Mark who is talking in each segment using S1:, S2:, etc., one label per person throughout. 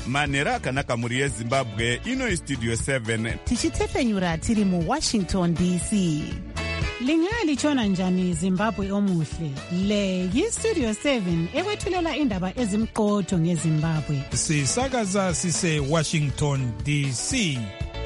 S1: manhero akanaka mhuri yezimbabwe. Ino istudio 7
S2: tichitefenyura tiri muWashington DC. Lingalitshona njani Zimbabwe omuhle? Le yistudio 7 ekwethulela indaba ezimqotho ngeZimbabwe.
S3: Sisakaza sise Washington DC.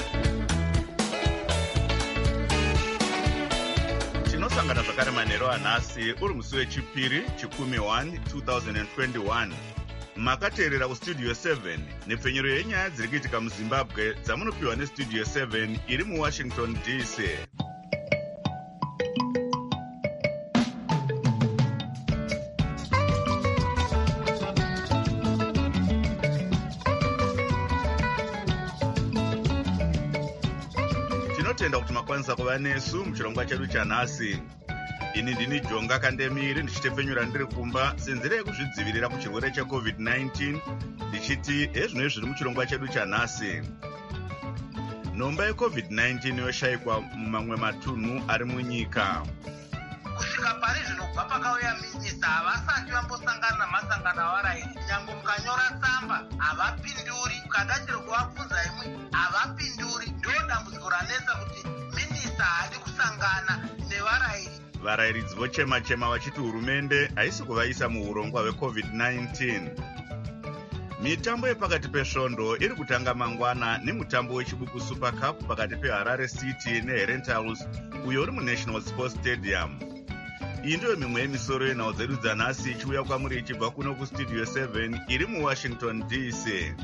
S1: tinosangana zvakare manhero anhasi uri musi wechipiri chikumi 1 2021. Makateerera kustudio 7 nepfenyuro yenyaya dziri kuitika muZimbabwe dzamunopiwa nestudio 7 iri muWashington DC. Tinotenda kuti makwanisa kuva nesu muchirongwa chedu chanhasi. Ini ndini Jonga Kandemiri ndichitefenyura ndiri kumba senzira yekuzvidzivirira kuchirwere cheCovid-19 ndichiti ezvino zviri muchirongwa chedu chanhasi. Nhomba yeCovid-19 yoshayikwa mumamwe matunhu ari munyika.
S4: Kusvika pari zvinobva pakauya minyisa havasati vambosangana namasangano avarairi. Nyange mukanyora tsamba havapinduri, ukada chero kuvabvunza imwe havapinduri. Ndo dambudziko ranetsa kuti minisa haadi kusangana nevarairi.
S1: Varairidzi vochema-chema vachiti hurumende haisi kuvaisa muurongwa hweCovid-19. Mitambo yepakati pesvondo iri kutanga mangwana nemutambo wechibuku Super Cup pakati peHarare City neHerentals uyo uri muNational Sports Stadium. Iyi ndiyo mimwe yemisoro yenhau dzedu dzanhasi ichiuya kwamuri ichibva kuno kustudio 7 iri muWashington DC.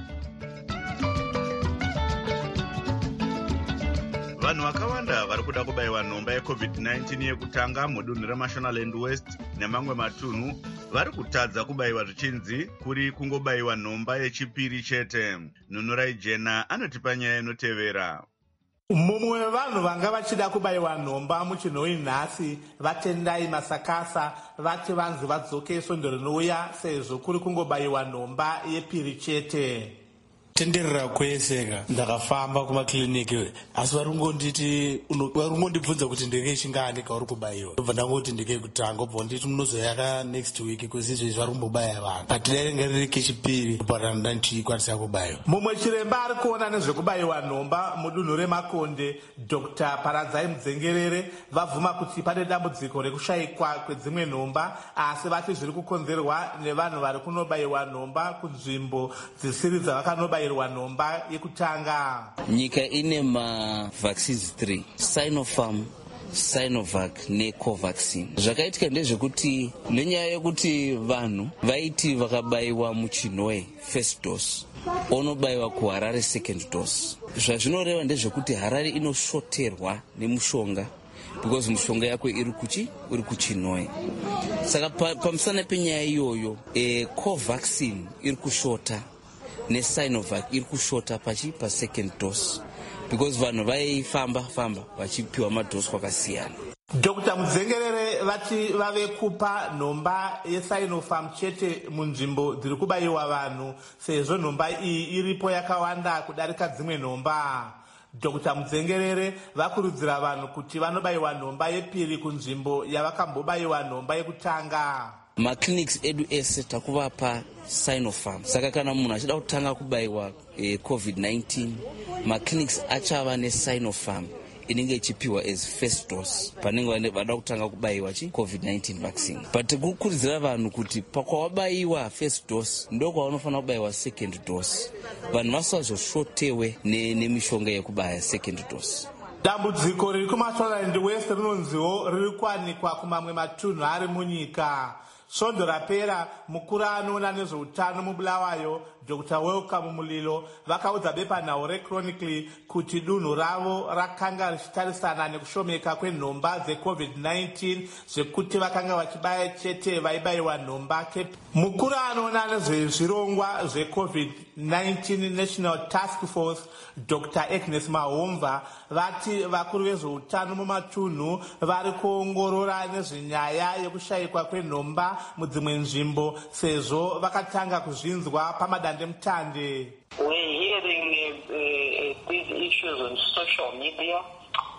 S1: Vanhu vakawanda vari kuda kubayiwa nhomba yeCovid-19 yekutanga mudunhu reMashonaland West nemamwe matunhu vari kutadza kubayiwa zvichinzi kuri kungobayiwa nhomba yechipiri chete. Nunurai Jena anotipa nyaya inotevera.
S5: Mumwe wevanhu vanga vachida kubayiwa nhomba muchinhoi nhasi vatendai Masakasa vati vanzi vadzoke svondo rinouya sezvo kuri kungobayiwa nhomba yepiri chete.
S6: Tenderera kweseka ndakafamba kumakliniki asi varungondibvunza kuti ndege chingani kauri kubayiwa ndobva ndangoti ndege kutanga obva nditi munozoyaka next week kwezi izvezvi vari kumbobaya vanhu patidainge riri kechipiri patanda ndichikwanisa kubayiwa.
S5: Mumwe chiremba ari kuona nezvekubayiwa nhomba mudunhu reMakonde Dr. Paradzai Mudzengerere vabvuma kuti pane dambudziko rekushayikwa kwedzimwe nhomba asi vati zviri kukonzerwa nevanhu vari kunobayiwa nhomba kunzvimbo dzisiri dzavakanobayiwa nhomba yekutanga.
S7: Nyika ine mavaccines 3 Sinopharm, Sinovac neCovaxin. Zvakaitika ndezvekuti nenyaya yekuti vanhu vaiti vakabayiwa muchinhoi first dose onobayiwa kuHarare second dose. Zvazvinoreva ndezvekuti Harare inoshoterwa nemushonga because mushonga yako iri kuchinhoi. Saka pamusana penyaya iyoyo Covaxin iri kushota neSinovac iri kushota pasecond dose because vanhu vaifamba vachipiwa madhosi kwakasiyana.
S5: Dr. Mudzengerere vati vave kupa nhomba yeSinopharm chete munzvimbo dziri kubayiwa vanhu sezvo nhomba iyi iripo yakawanda kudarika dzimwe nhomba. Dr. Mudzengerere vakurudzira vanhu kuti vanobayiwa nhomba yepiri kunzvimbo yavakambobayiwa nhomba yekutanga.
S7: Maclinics edu ese takuvapa Sinopharm. Saka kana munhu achida kutanga kubayiwa COVID-19, maclinics achava neSinopharm inenge ichipiwa as first dose panenge vada kutanga kubayiwa COVID-19 vaccine. But kukurudzira vanhu kuti pakwawabayiwa first dose ndokwavanofanira kubayiwa second dose. Vanhu vasazoshotewe nemishonga yekubaya second dose.
S5: Dambudziko riri kuMashonaland West rinonziwo riri kuwanikwa kumamwe matunhu ari munyika. Svondo rapera mukuru anoona nezveutano muBulawayo Dr. Welcome Mulilo vakaudza bepanhau reChronically kuti dunhu ravo rakanga richitarisana nekushomeka kwenhomba dzeCovid-19 zvekuti vakanga vachibaya chete vaibayiwa nhomba. Mukuru anoona nezvezvirongwa zveCovid-19 National Task Force Dr. Agnes Mahomva vati vakuru vezveutano mumatunhu vari kuongorora nezvenyaya yekushayikwa kwenhomba mudzimwe nzvimbo sezvo vakatanga kuzvinzwa pamadande mutande.
S8: We're hearing these issues on social media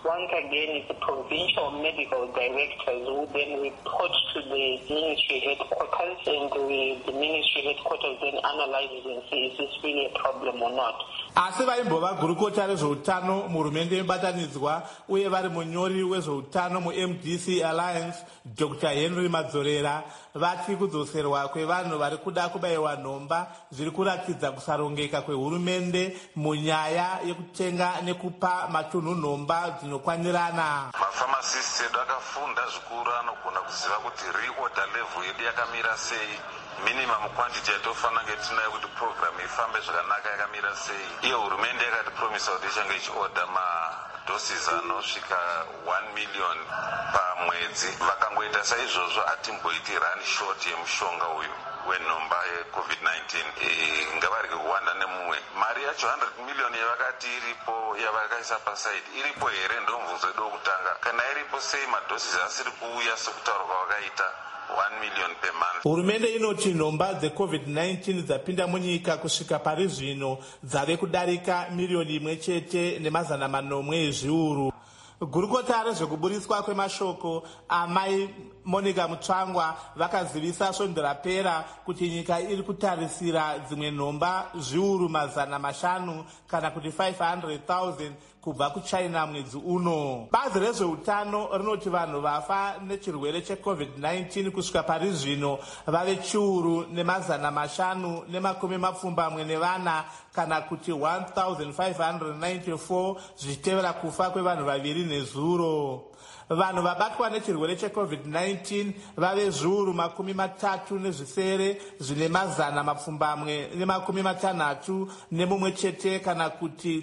S8: Once again, it's the provincial medical directors who then report to the ministry headquarters, and the ministry headquarters then analyzes and says, is this really a problem or not?
S5: Asi vaimbova gurukota rezveutano muhurumende yebatanidzwa uye vari munyori wezveutano muMDC Alliance Dr. Henry Madzorera vati kudzoserwa kwevanhu vari kuda kubayiwa nhomba zviri kuratidza kusarongeka kwehurumende munyaya yekutenga nekupa matunhu nhomba dzinokwanirana.
S9: Mafamasisti edu akafunda zvikuru anogona kuziva kuti reorder level yedu yakamira sei, minimum quantity yatofana kunge tinayo kuti program ifambe zvakanaka yakamira sei. Iyo hurumende yakatipromisa kuti ichange ichiorder madoses anosvika 1 million pamwedzi. Vakangoita saizvozvo hatimboiti run short yemushonga uyu wenhomba yeCovid-19 ngavarege kuwanda nemumwe. Mari yacho 100 million yavakati iripo yavakaisa pasaidi iripo here? Ndomubvunzo wedu wokutanga. Kana iripo sei madoses asiri kuuya sekutaura kwavakaita 1 million per month?
S5: Hurumende inoti nhomba dzeCovid-19 dzapinda munyika kusvika pari zvino dzave kudarika miliyoni imwe chete nemazana manomwe ezviuru. Gurukota rezvekuburiswa kwemashoko amai Monica Mutsvangwa vakazivisa svondo rapera kuti nyika iri kutarisira dzimwe nhomba zviuru mazana mashanu kana kuti 500,000 kubva kuChina mwedzi uno. Bazi rezveutano rinoti vanhu vafa nechirwere cheCovid-19 kusvika pari zvino vave chiuru nemazana mashanu nemakumi mapfumbamwe nevana kana kuti 1,594 zvichitevera kufa kwevanhu vaviri nezuro. Vanhu vabatwa nechirwere cheCovid-19 vave zviuru makumi matatu nezvisere zvine mazana mapfumbamwe nemakumi matanhatu nemumwe chete kana kuti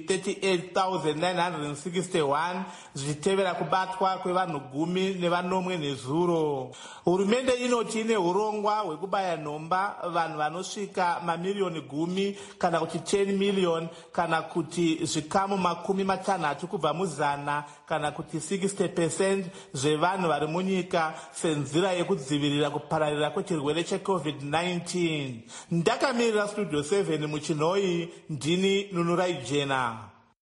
S5: 38,961 zvichitevera kubatwa kwevanhu 10 nezuro. Hurumende inoti ine urongwa hwekubaya nhomba vanhu vanosvika mamiliyoni 10 kana kuti 10 million kana kuti zvikamu makumi matanhatu kubva muzana kana kuti 60% zvevanhu vari munyika senzira yekudzivirira kupararira kwechirwere cheCovid-19. Ndakamirira Studio 7 muChinoi, ndini Nunurai Jena.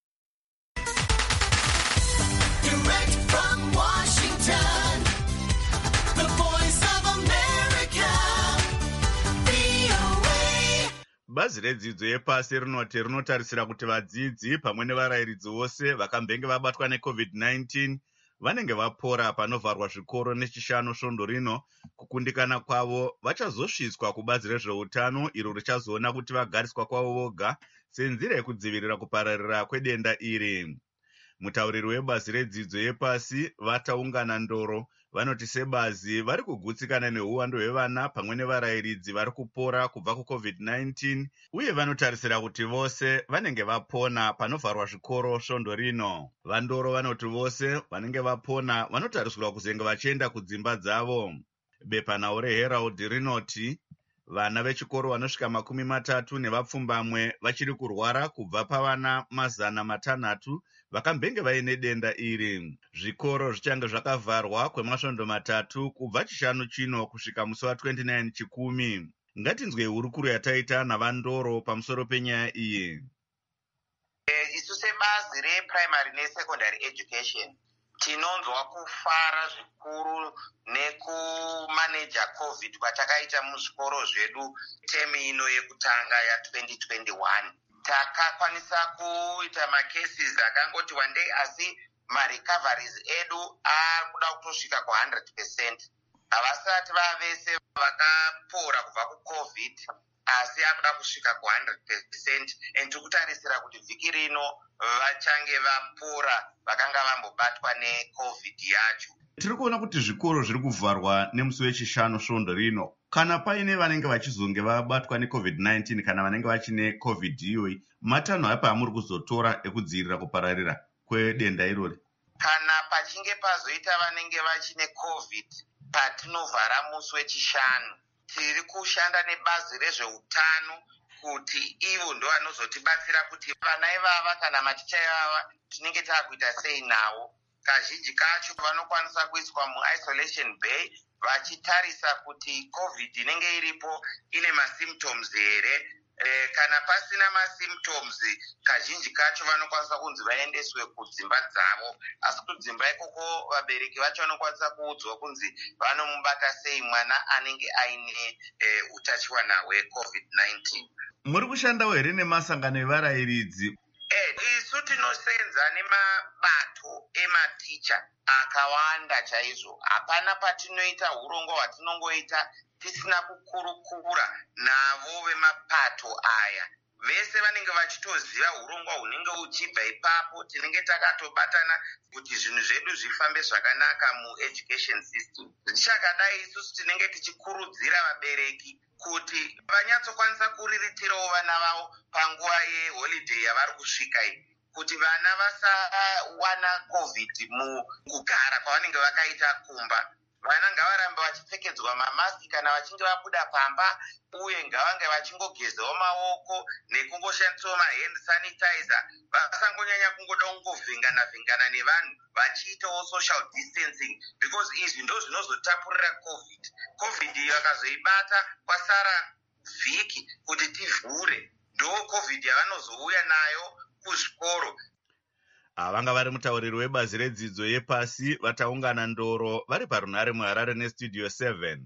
S10: Direct from Washington, the voice of America, VOA.
S1: Bazi redzidzo yepasi rinoti rinotarisira kuti vadzidzi pamwe nevarairidzi vose vakambenge vabatwa neCovid-19 vanenge vapora panovharwa zvikoro nechishanu svondo rino. Kukundikana kwavo vachazosviswa kubazi rezveutano iro richazoona kuti vagariswa kwavo voga senzira yekudzivirira kupararira kwedenda iri. Mutauriri webazi redzidzo yepasi vataungana Ndoro vanoti sebazi vari kugutsikana neuwando hwevana pamwe nevarairidzi vari kupora kubva kuCovid-19 uye vanotarisira kuti vose vanenge vapona panovharwa zvikoro svondo rino. VaNdoro vanoti vose vanenge vapona vanotarisirwa kuzenge vachienda kudzimba dzavo. Bepanhau reHerald rinoti vana vechikoro vanosvika 30 nevapfumbamwe vachiri kurwara kubva pavana mazana matanhatu vakambenge vaine denda iri. Zvikoro zvichange zvakavharwa kwemasvondo 3 kubva chishanu chino kusvika musi wa29 Chikumi. Ngatinzwe hurukuro yataita navaNdoro pamusoro penyaya iyi.
S4: Isu sebazi reprimary nesecondary education tinonzwa kufara zvikuru nekumaneja COVID kwatakaita muzvikoro zvedu temi ino yekutanga ya2021. Takakwanisa kuita macases akangoti wandei, asi marecoveries edu akuda kutosvika ku100%. Havasati vavese vakapora kubva kuCovid, asi akuda kusvika ku100%, and tikutarisira kuti vhiki rino vachange vapora vakanga vambobatwa neCovid yacho.
S1: Tiri kuona kuti zvikoro zviri kuvharwa nemusi wechishanu svondo rino. Kana paine vanenge vachizonge vabatwa neCovid-19 kana vanenge vachine COVID iyoyi, matanho apa amuri kuzotora ekudzivirira kupararira kwedenda irori?
S4: Kana pachinge pazoita vanenge vachine COVID patinovhara musi wechishanu, tiri kushanda nebazi rezveutano kuti ivo ndo vanozotibatsira kuti vana ivava kana maticha ivava tinenge taakuita sei navo. Kazhinji kacho vanokwanisa kuiswa muisolation bay vachitarisa kuti COVID inenge iripo ine masymptoms here, kana pasina masymptoms kazhinji kacho vanokwanisa kunzi vaendeswe kudzimba dzavo, asi kudzimba ikoko vabereki vacho vanokwanisa kuudzwa kunzi vanomubata sei mwana anenge aine utachiwana hweCovid-19.
S1: Muri kushandawo here nemasangano evarayiridzi?
S4: Isu tinosenza nemabato ematicha akawanda chaizvo. Hapana patinoita urongwa hwatinongoita tisina kukurukura navo vemapato aya. Vese vanenge vachitoziva urongwa hunenge uchibva ipapo. Tinenge takatobatana kuti zvinhu zvedu zvifambe zvakanaka mueducation system. Zvichakadai isusu tinenge tichikurudzira vabereki kuti vanyatsokwanisa kuriritirawo vana vavo panguva yeholiday yavari kusvika iyi, kuti vana vasawana covid mukugara kwavanenge vakaita kumba. Vana ngavarambe vachipfekedzwa mamaski kana vachinge vabuda pamba, uye ngavange vachingogezawo maoko nekungoshandisawo mahand sanitizer. Vasangonyanya kungoda kungovhengana nevanhu vachiitawo social distancing, because izvi ndo zvinozotapurira covid iyo akazoibata kwasara vhiki kuti tivhure, ndo covid yavanozouya nayo kuzvikoro.
S1: Vanga vari mutauriri webazi redzidzo yepasi vataungana ndoro vari parunhare muHarare nestudio 7.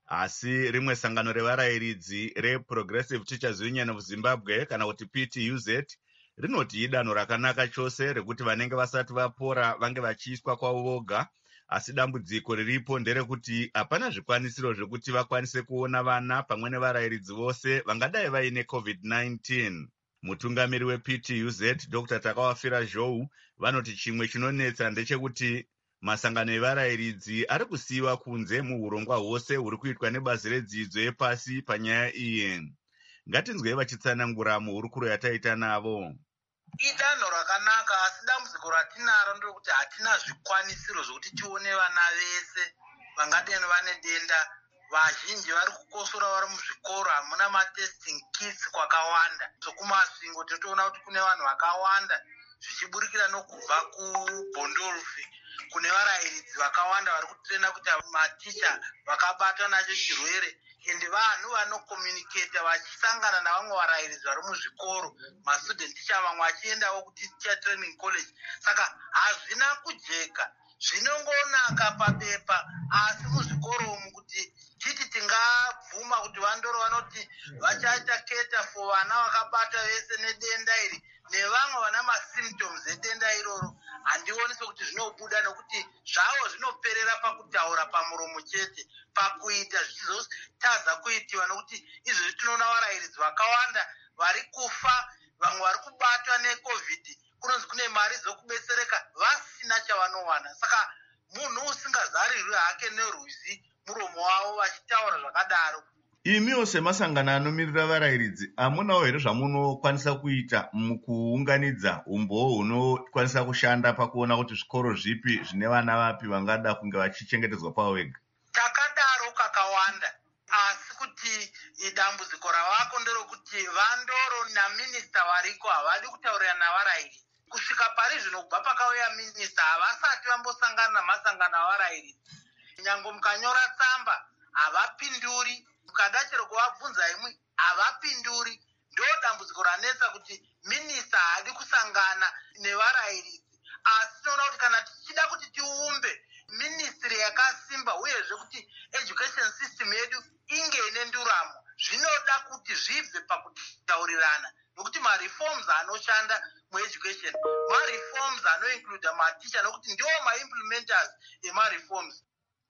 S1: Asi rimwe sangano revarayiridzi reProgressive Teachers Union of Zimbabwe kana kuti PTUZ rinoti idanho rakanaka chose rekuti vanenge vasati vapora vange vachiiswa kwavo voga, asi dambudziko riripo nderekuti hapana zvikwanisiro zvekuti vakwanise kuona vana pamwe nevarayiridzi vose vangadai vaine COVID-19. Mutungamiri wePTUZ Dr. Takawafira Zhou vanoti chimwe chinonetsa ndechekuti masangano evarayiridzi ari kusiyiwa kunze muurongwa hwose huri kuitwa nebazi redzidzo yepasi panyaya iyi. Ngatinzwei vachitsanangura muhurukuro yataita navo.
S4: Idanho rakanaka, asi dambudziko ratinaro nderekuti hatina zvikwanisiro zvokuti tione vana vese vangadai vane denda. Vazhinji vari kukosora vari muzvikoro, hamuna matesting kits kwakawanda. Sokumasvingo totoona kuti kune vanhu vakawanda zvichiburikira nokubva kuBhondolfi, kune varayiridzi vakawanda vari kutrena kuti maticha vakabatwa nacho chirwere, ende vanhu vanokomuniketa vachisangana navamwe varayiridzi vari muzvikoro, mastudent ticha vamwe vachiendawo kuticha training college. Saka hazvina kujeka, zvinongonaka pabepa, asi muzvikoro umu kuti titi tingabvuma kuti vandoro vanoti vachaita keta for vana vakabata vese nedenda iri nevamwe vana masymptoms edenda iroro, handioni sokuti zvinobuda, nokuti zvavo zvinoperera pakutaura pamuromo chete, pakuita zvichizotadza kuitiwa, nokuti izvozvi tinoona varayiridzi vakawanda vari kufa, vamwe vari kubatwa neCovid, kunonzi kune mari dzokubetsereka vasina chavanowana. Saka munhu usingazarirwi hake nerwizi muromo wavo vachitaura zvakadaro.
S1: Imiwo semasangano anomirira varayiridzi, hamunawo here zvamunokwanisa kuita mukuunganidza umboo hunokwanisa kushanda pakuona kuti zvikoro zvipi zvine vana vapi vangada kunge vachichengetedzwa pavo vega?
S4: Takadaro kakawanda, asi kuti dambudziko ravako nderekuti vandoro naminista variko havadi kutaurira navarayiridzi. Kusvika pari zvino kubva pakauya minista havasati vambosangana namasangano avarayiridzi. Nyange mukanyora tsamba havapinduri, mukada chero kuvabvunza imwe havapinduri. Ndo dambudziko ranetsa kuti minista haadi kusangana nevarayiridzi. Asi tinoona kuti kana tichida kuti tiumbe ministry yakasimba, uyezve kuti education system yedu inge ine nduramo, zvinoda kuti zvibve pakutaurirana, nokuti mareforms anoshanda mueducation mareforms anoincluda maticha, nokuti ndiwo maimplementers emareforms.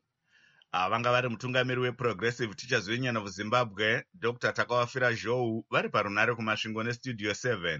S1: Vanga vari mutungamiri weProgressive Teachers Union of Zimbabwe Dr. Takawafira Zhou vari parunhare kumasvingo nestudio 7.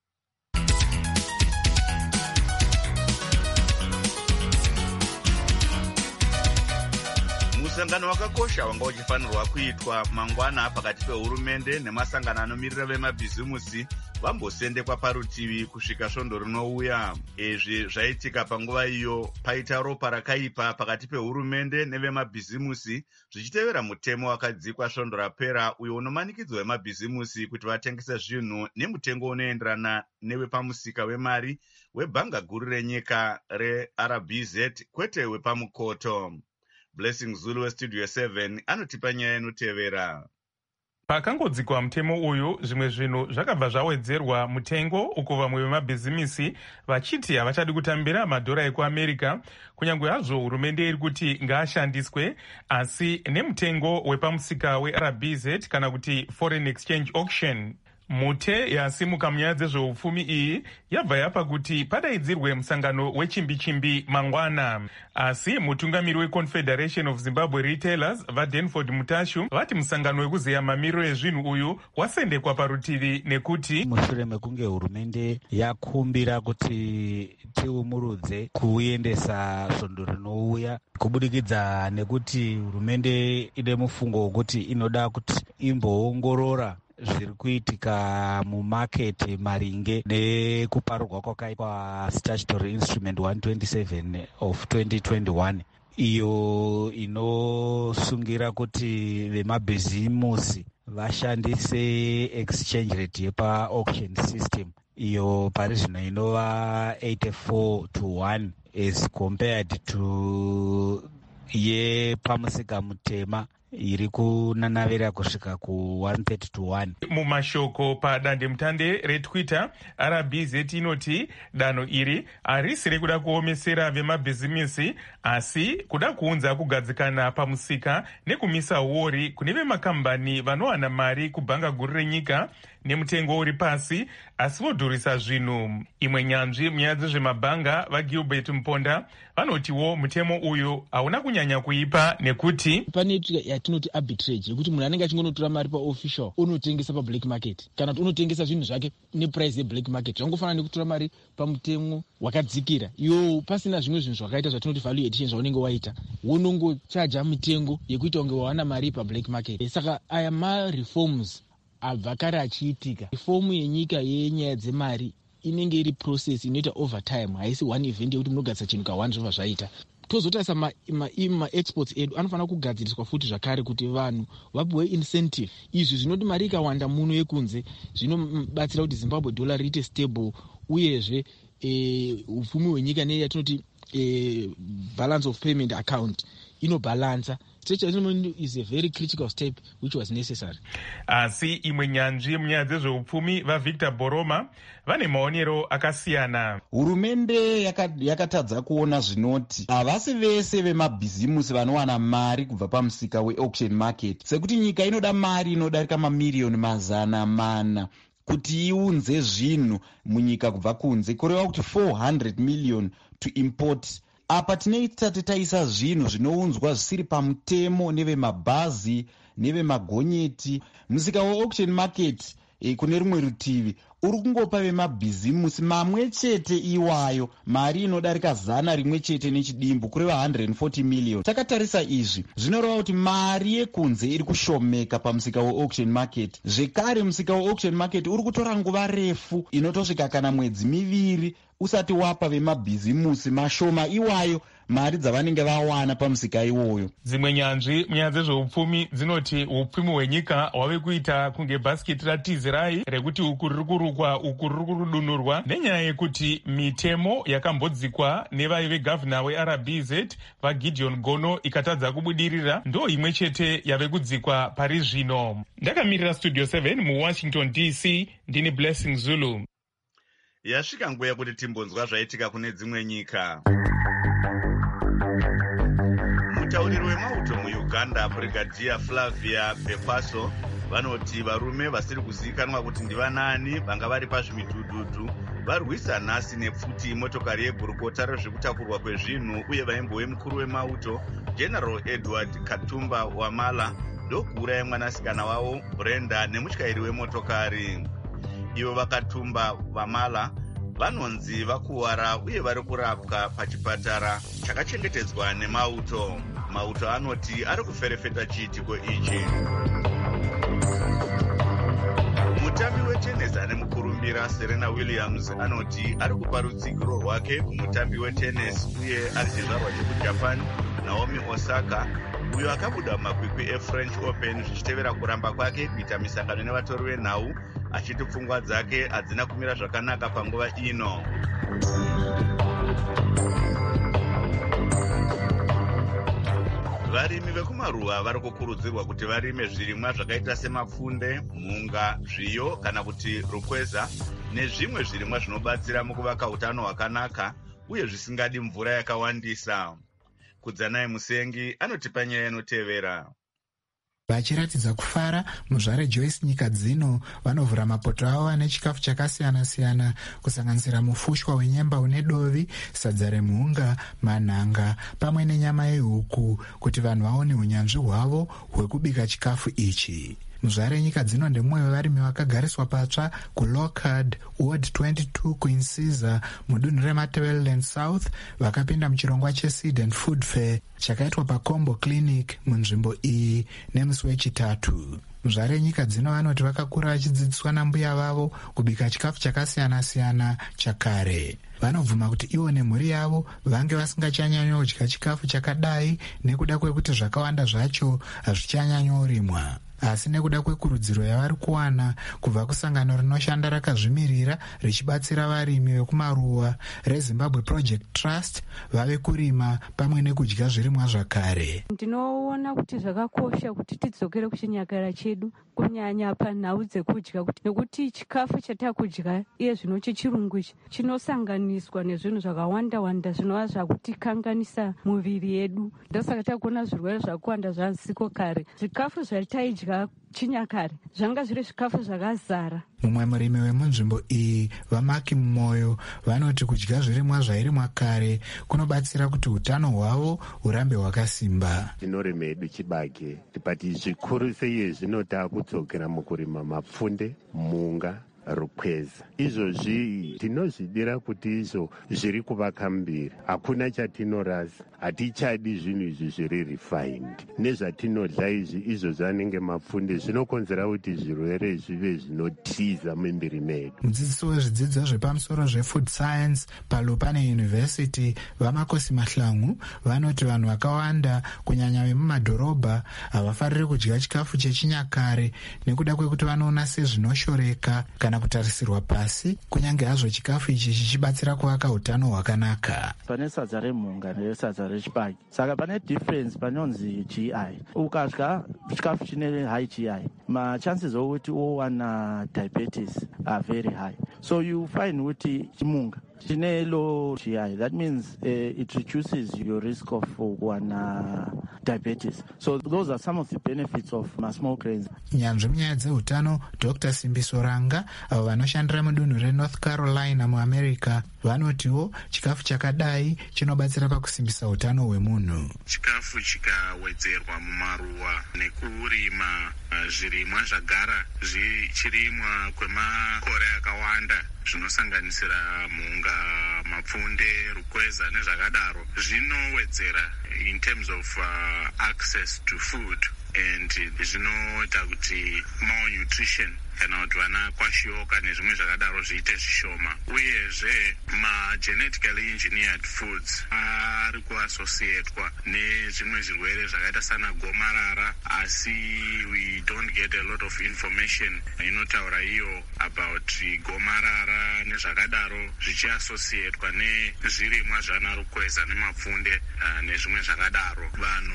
S1: Musangano wakakosha wanga uchifanirwa kuitwa mangwana pakati pehurumende nemasangano anomirira vemabhizimusi vambosendekwa parutivi kusvika svondo rinouya. Izvi zvaitika panguva iyo paita ropa rakaipa pakati pehurumende nevemabhizimusi zvichitevera mutemo wakadzikwa svondo rapera uyo unomanikidzwa vemabhizimusi kuti vatengese zvinhu nemutengo unoenderana newepamusika wemari webhanga guru renyika reRBZ kwete wepamukoto. Blessing Zulu westudio 7 anotipa nyaya inotevera.
S3: Pakangodzikwa mutemo uyu, zvimwe zvinhu zvakabva zvawedzerwa mutengo, uko vamwe vemabhizimisi vachiti havachadi kutambira madhora ekuAmerica, kunyange hazvo hurumende iri kuti ngaashandiswe, asi nemutengo wepamusika weRBZ kana kuti Foreign Exchange Auction. Mute yasimuka munyaya dzezveupfumi iyi yabva yapa kuti padaidzirwe musangano wechimbi-chimbi mangwana. Asi mutungamiri weConfederation of Zimbabwe Retailers vaDenford Mutashu vati musangano wekuzeya mamiriro ezvinhu uyu wasendekwa parutivi nekuti
S11: mushure mekunge hurumende yakumbira kuti tiumurudze kuendesa svondo rinouya, kubudikidza nekuti hurumende ine mufungo wekuti inoda kuti imboongorora zviri kuitika mumaketi maringe nekuparurwa kwakaitwa statutory instrument 127 of 2021 iyo inosungira kuti vemabhizimusi vashandise exchange rate yepa-auction system iyo pari zvino inova 84-1 as compared to yepamusika mutema iri kunanavira kusvika ku130-1.
S3: Mumashoko padandemutande reTwitter, RBZ inoti danho iri harisi rekuda kuomesera vemabhizimisi, asi kuda kuunza kugadzikana pamusika nekumisa uori kune vemakambani vanowana mari kubhanga guru renyika nemutengo uri pasi asi vodhurisa zvinhu. Imwe nyanzvi munyaya dzezvemabhanga vaGilbert Mponda vanotiwo mutemo uyu hauna kunyanya kuipa nekuti
S12: pane yatinoti arbitrage yekuti munhu anenge achingonotora mari paofficial unotengesa pablack market kana kuti unotengesa zvinhu zvake neprice yeblack market, zvangofanana nekutora mari pamutemo wakadzikira. Iyo pasina zvimwe zvinhu zvakaita zvatinoti value addition zvaunenge waita, unongochaja mitengo yekuita kunge wawana mari pablack market. Saka aya mareforms abva kare achiitika. Reformu yenyika yenyaya dzemari inenge iri process inoita over time, haisi one event yekuti munogadzira chinhu ka1 zvobva zvaita. Tozotarisa ma-exports edu anofanira kugadziriswa futi zvakare kuti vanhu vapiwe incentive. Izvi zvinoti mari ikawanda muno yekunze zvinobatsira kuti Zimbabwe dollar riite stable, uyezve upfumi hwenyika neyatinoti balance of payment account inobalansa. Such is a very critical step which was necessary.
S3: Asi imwe nyanzvi munyaya dzezveupfumi vaVictor Boroma vane maonero akasiyana.
S13: Hurumende yakatadza kuona zvinoti havasi vese vemabhizimusi vanowana mari kubva pamusika weauction market, sekuti nyika inoda mari inodarika mamiriyoni 400 kuti iunze zvinhu munyika kubva kunze, kureva kuti 400 million to import. Apa tinei taisa zvinhu zvinounzwa zvisiri pamutemo nevemabhazi nevemagonyeti. Musika weauction market kune rumwe rutivi uri kungopa vemabhizimusi mamwe chete iwayo mari inodarika 100 chete nechidimbu, kureva 140 million. Takatarisa izvi zvinoreva kuti mari yekunze iri kushomeka pamusika weauction market. Zvekare musika weauction market uri kutora nguva refu inotosvika kana mwedzi 2 usati wapa vemabhizimusi mashoma iwayo mari dzavanenge vawana pamusika iwoyo.
S3: Dzimwe nyanzvi munyaya dzezveupfumi dzinoti upfumi hwenyika hwave kuita kunge bhasikiti ratizirai rekuti uku riri kurukwa uku riri kurudunurwa, nenyaya yekuti mitemo yakambodzikwa nevaive gavhina weRBZ vaGideon Gono ikatadza kubudirira ndo imwe chete yave kudzikwa pari zvino. Ndakamirira Studio 7 muWashington DC, ndini Blessing Zulu.
S1: Yasvika nguva yekuti timbonzwa zvaitika kune dzimwe nyika. Mutauriri wemauto muUganda Brigadier Flavia Befaso vanoti varume vasiri kuzivikanwa kuti ndivanani vanga vari pazvimitudutu varwisa nhasi nepfuti motokari yegurukota rezvekutakurwa kwezvinhu uye vaimbove mukuru wemauto General Edward Katumba Wamala ndokuuraya mwanasikana wavo Brenda nemutyairi wemotokari. Ivo vakatumba Wamala vanonzi vakuwara uye vari kurapwa pachipatara chakachengetedzwa nemauto. Mauto anoti ari kuferefeta chiitiko ichi. Mutambi wetennis ane mukurumbira Serena Williams anoti ari kupa rutsigiro rwake kumutambi wetennis uye ari chizvarwa chekuJapan Naomi Osaka uyo akabuda mumakwikwi eFrench Open zvichitevera kuramba kwake kuita misangano nevatori venhau, achiti pfungwa dzake hadzina kumira zvakanaka panguva ino. varimi vekumaruwa vari kukurudzirwa kuti varime zvirimwa zvakaita semapfunde, mhunga, zviyo kana kuti rukweza nezvimwe zvirimwa zvinobatsira mukuvaka utano hwakanaka uye zvisingadi mvura yakawandisa. Kudzanai Musengi anotipa nyaya inotevera.
S14: Vachiratidza kufara, muzvare Joyce nyika dzino vanovhura mapoto avo ane chikafu chakasiyana-siyana kusanganisira mufushwa wenyemba une dovi, sadza remhunga, manhanga pamwe nenyama yehuku kuti vanhu vaone unyanzvi hwavo hwekubika chikafu ichi. Muzvare nyika dzino ndemumwe wevarimi vakagariswa patsva kuLockard, Ward 22 kuInsiza mudunhu reMatebeleland South vakapinda muchirongwa cheSeed and Food Fair chakaitwa paCombo Clinic munzvimbo iyi nemusi wechitatu. Muzvare nyika dzino vanoti vakakura vachidzidziswa nambuya vavo kubika chikafu chakasiyana-siyana chakare. Vanobvuma kuti ivo nemhuri yavo vange vasingachanyanyodya chikafu chakadai nekuda kwekuti zvakawanda zvacho hazvichanyanyorimwa. Asi nekuda kwekurudziro yavari kuwana kubva kusangano rinoshanda rakazvimirira richibatsira varimi vekumaruwa reZimbabwe Project Trust vave kurima pamwe nekudya zvirimwa zvakare.
S15: Ndinoona kuti zvakakosha kuti tidzokere kuchinyakare chedu kunyanya panhau dzekudya nekuti chikafu chatakudya iye zvino chechirungu chinosanganiswa nezvinhu zvakawanda-wanda zvinova zvakutikanganisa muviri yedu. Ndosaka takuona zvirwere zvakawanda zvanziko kare. Zvikafu zvataidya chinyakare zvanga zviri zvikafu zvakazara.
S14: Mumwe murimi wemunzvimbo iyi Vamaki Mumoyo vanoti kudya zvirimwa zvairimwa kare kunobatsira kuti utano hwavo hurambe hwakasimba.
S16: Tinorima hedu chibage tipati zvikuru sei zvinota kudzokera mukurima mapfunde, mhunga, rukweza. Izvozvi tinozvidira kuti izvo zviri kuvaka mbiri. Hakuna chatinorasa, hatichadi zvinhu izvi zviri refined. Nezvatinodla izvi izvo zvanenge mapfunde zvinokonzera kuti zvirwere zvive zvinotiza mumbiri medu.
S14: Mudzidzisi wezvidzidzo zvepamusoro zvefood science paLupane University Vamakosi Mahlangu vanoti vanhu vakawanda kunyanya vemumadhorobha havafariri kudya chikafu chechinyakare nekuda kwekuti vanoona sezvinoshoreka kana kutarisirwa pasi, kunyange hazvo chikafu ichi chichibatsira kuvaka utano hwakanaka.
S17: Pane sadza remhunga nesadza rechibage, saka pane difference panonzi GI. Ukadya chikafu chine high GI, machances okuti owana diabetes are very high. So you find kuti mhunga chine low GI, that means it reduces your risk of kuwana diabetes. So those are some of the benefits of small grains.
S14: Nyanzvi munyaya dzeutano Dr. Simbiso Ranga avo vanoshandira mudunhu reNorth Carolina muAmerica vanotiwo chikafu chakadai chinobatsira pakusimbisa utano hwemunhu.
S18: Chikafu chikawedzerwa mumaruwa nekurima zvirimwa zvagara zvichirimwa kwemakore akawanda zvinosanganisira mhunga, mapfunde, rukweza nezvakadaro zvinowedzera in terms of access to food and zvinoita kuti malnutrition kana kuti vana kwashoka nezvimwe zvakadaro zviite zvishoma. Uyezve genetically engineered foods ari kuassociatwa nezvimwe zvirwere zvakaita sana gomarara, asi we don't get a lot of information inotaura iyo about gomarara nezvakadaro zvichiassociatwa nezvirimwa zvana rukweza nemapfunde nezvimwe zvakadaro. Vanhu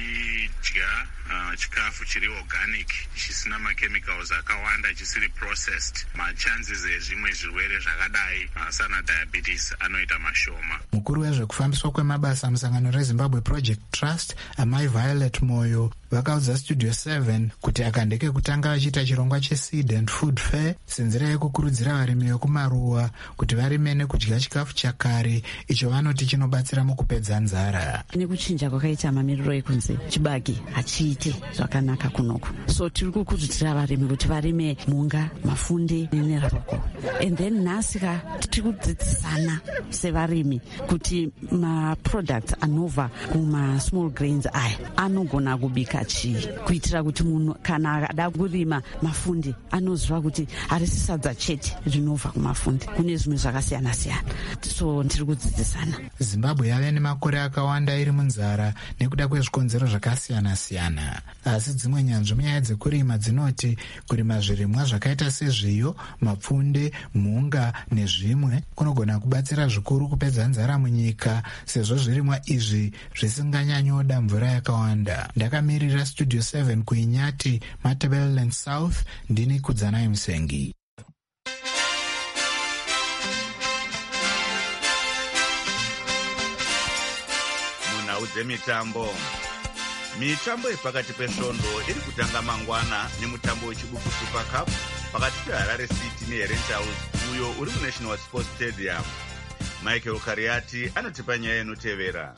S18: vachidya chikafu chiri organic chisina machemicals akawanda chisiri processed, machances ezvimwe zvirwere zvakadai sana diabetes anoita mashoma.
S14: Mukuru wezvekufambiswa kwemabasa musangano reZimbabwe Project Trust amai Violet Moyo vakaudza Studio 7 kuti akandeke kutanga vachiita chirongwa cheSeed and Food Fair senzira yekukurudzira varimi vekumaruwa kuti varime nekudya chikafu chakare icho vanoti chinobatsira mukupedza nzara.
S19: Nekuchinja kwakaita mamiriro ekunze chibage hachiite zvakanaka kunoku, so tiri kukurudzira varimi kuti varime mhunga, mafunde neraroko. And then nhasika tiri kudzidzisana sevarimi kuti maproducts anobva kuma small grains aya anogona kubika chii, kuitira kuti munhu kana akada kurima mafunde anoziva kuti harisi sadza chete rinobva kumafunde, kune zvimwe zvakasiyana-siyana. So tiri kudzidzisana.
S14: Zimbabwe yave nemakore akawanda iri munzara nekuda kwezvikonzero zvakasiyana-siyana, asi dzimwe nyanzvi munyaya dzekurima dzinoti kurima zvirimwa zvirimwa zvakaita sezviyo, mapfunde, mhunga nezvimwe kunogona kubatsira zvikuru kupedza nzara munyika, sezvo zvirimwa izvi zvisinganyanyoda mvura yakawanda. Ndakamirira Studio 7 kuinyati, Matabeleland South, ndini Kudzanai Musengi.
S1: munhau dzemitambo. Mitambo yepakati pesvondo iri kutanga mangwana nemutambo wechibuku Super Cup pakati peHarare City neHerentals uyo uri muNational Sports Stadium. Michael Kariati anotipa nyaya inotevera.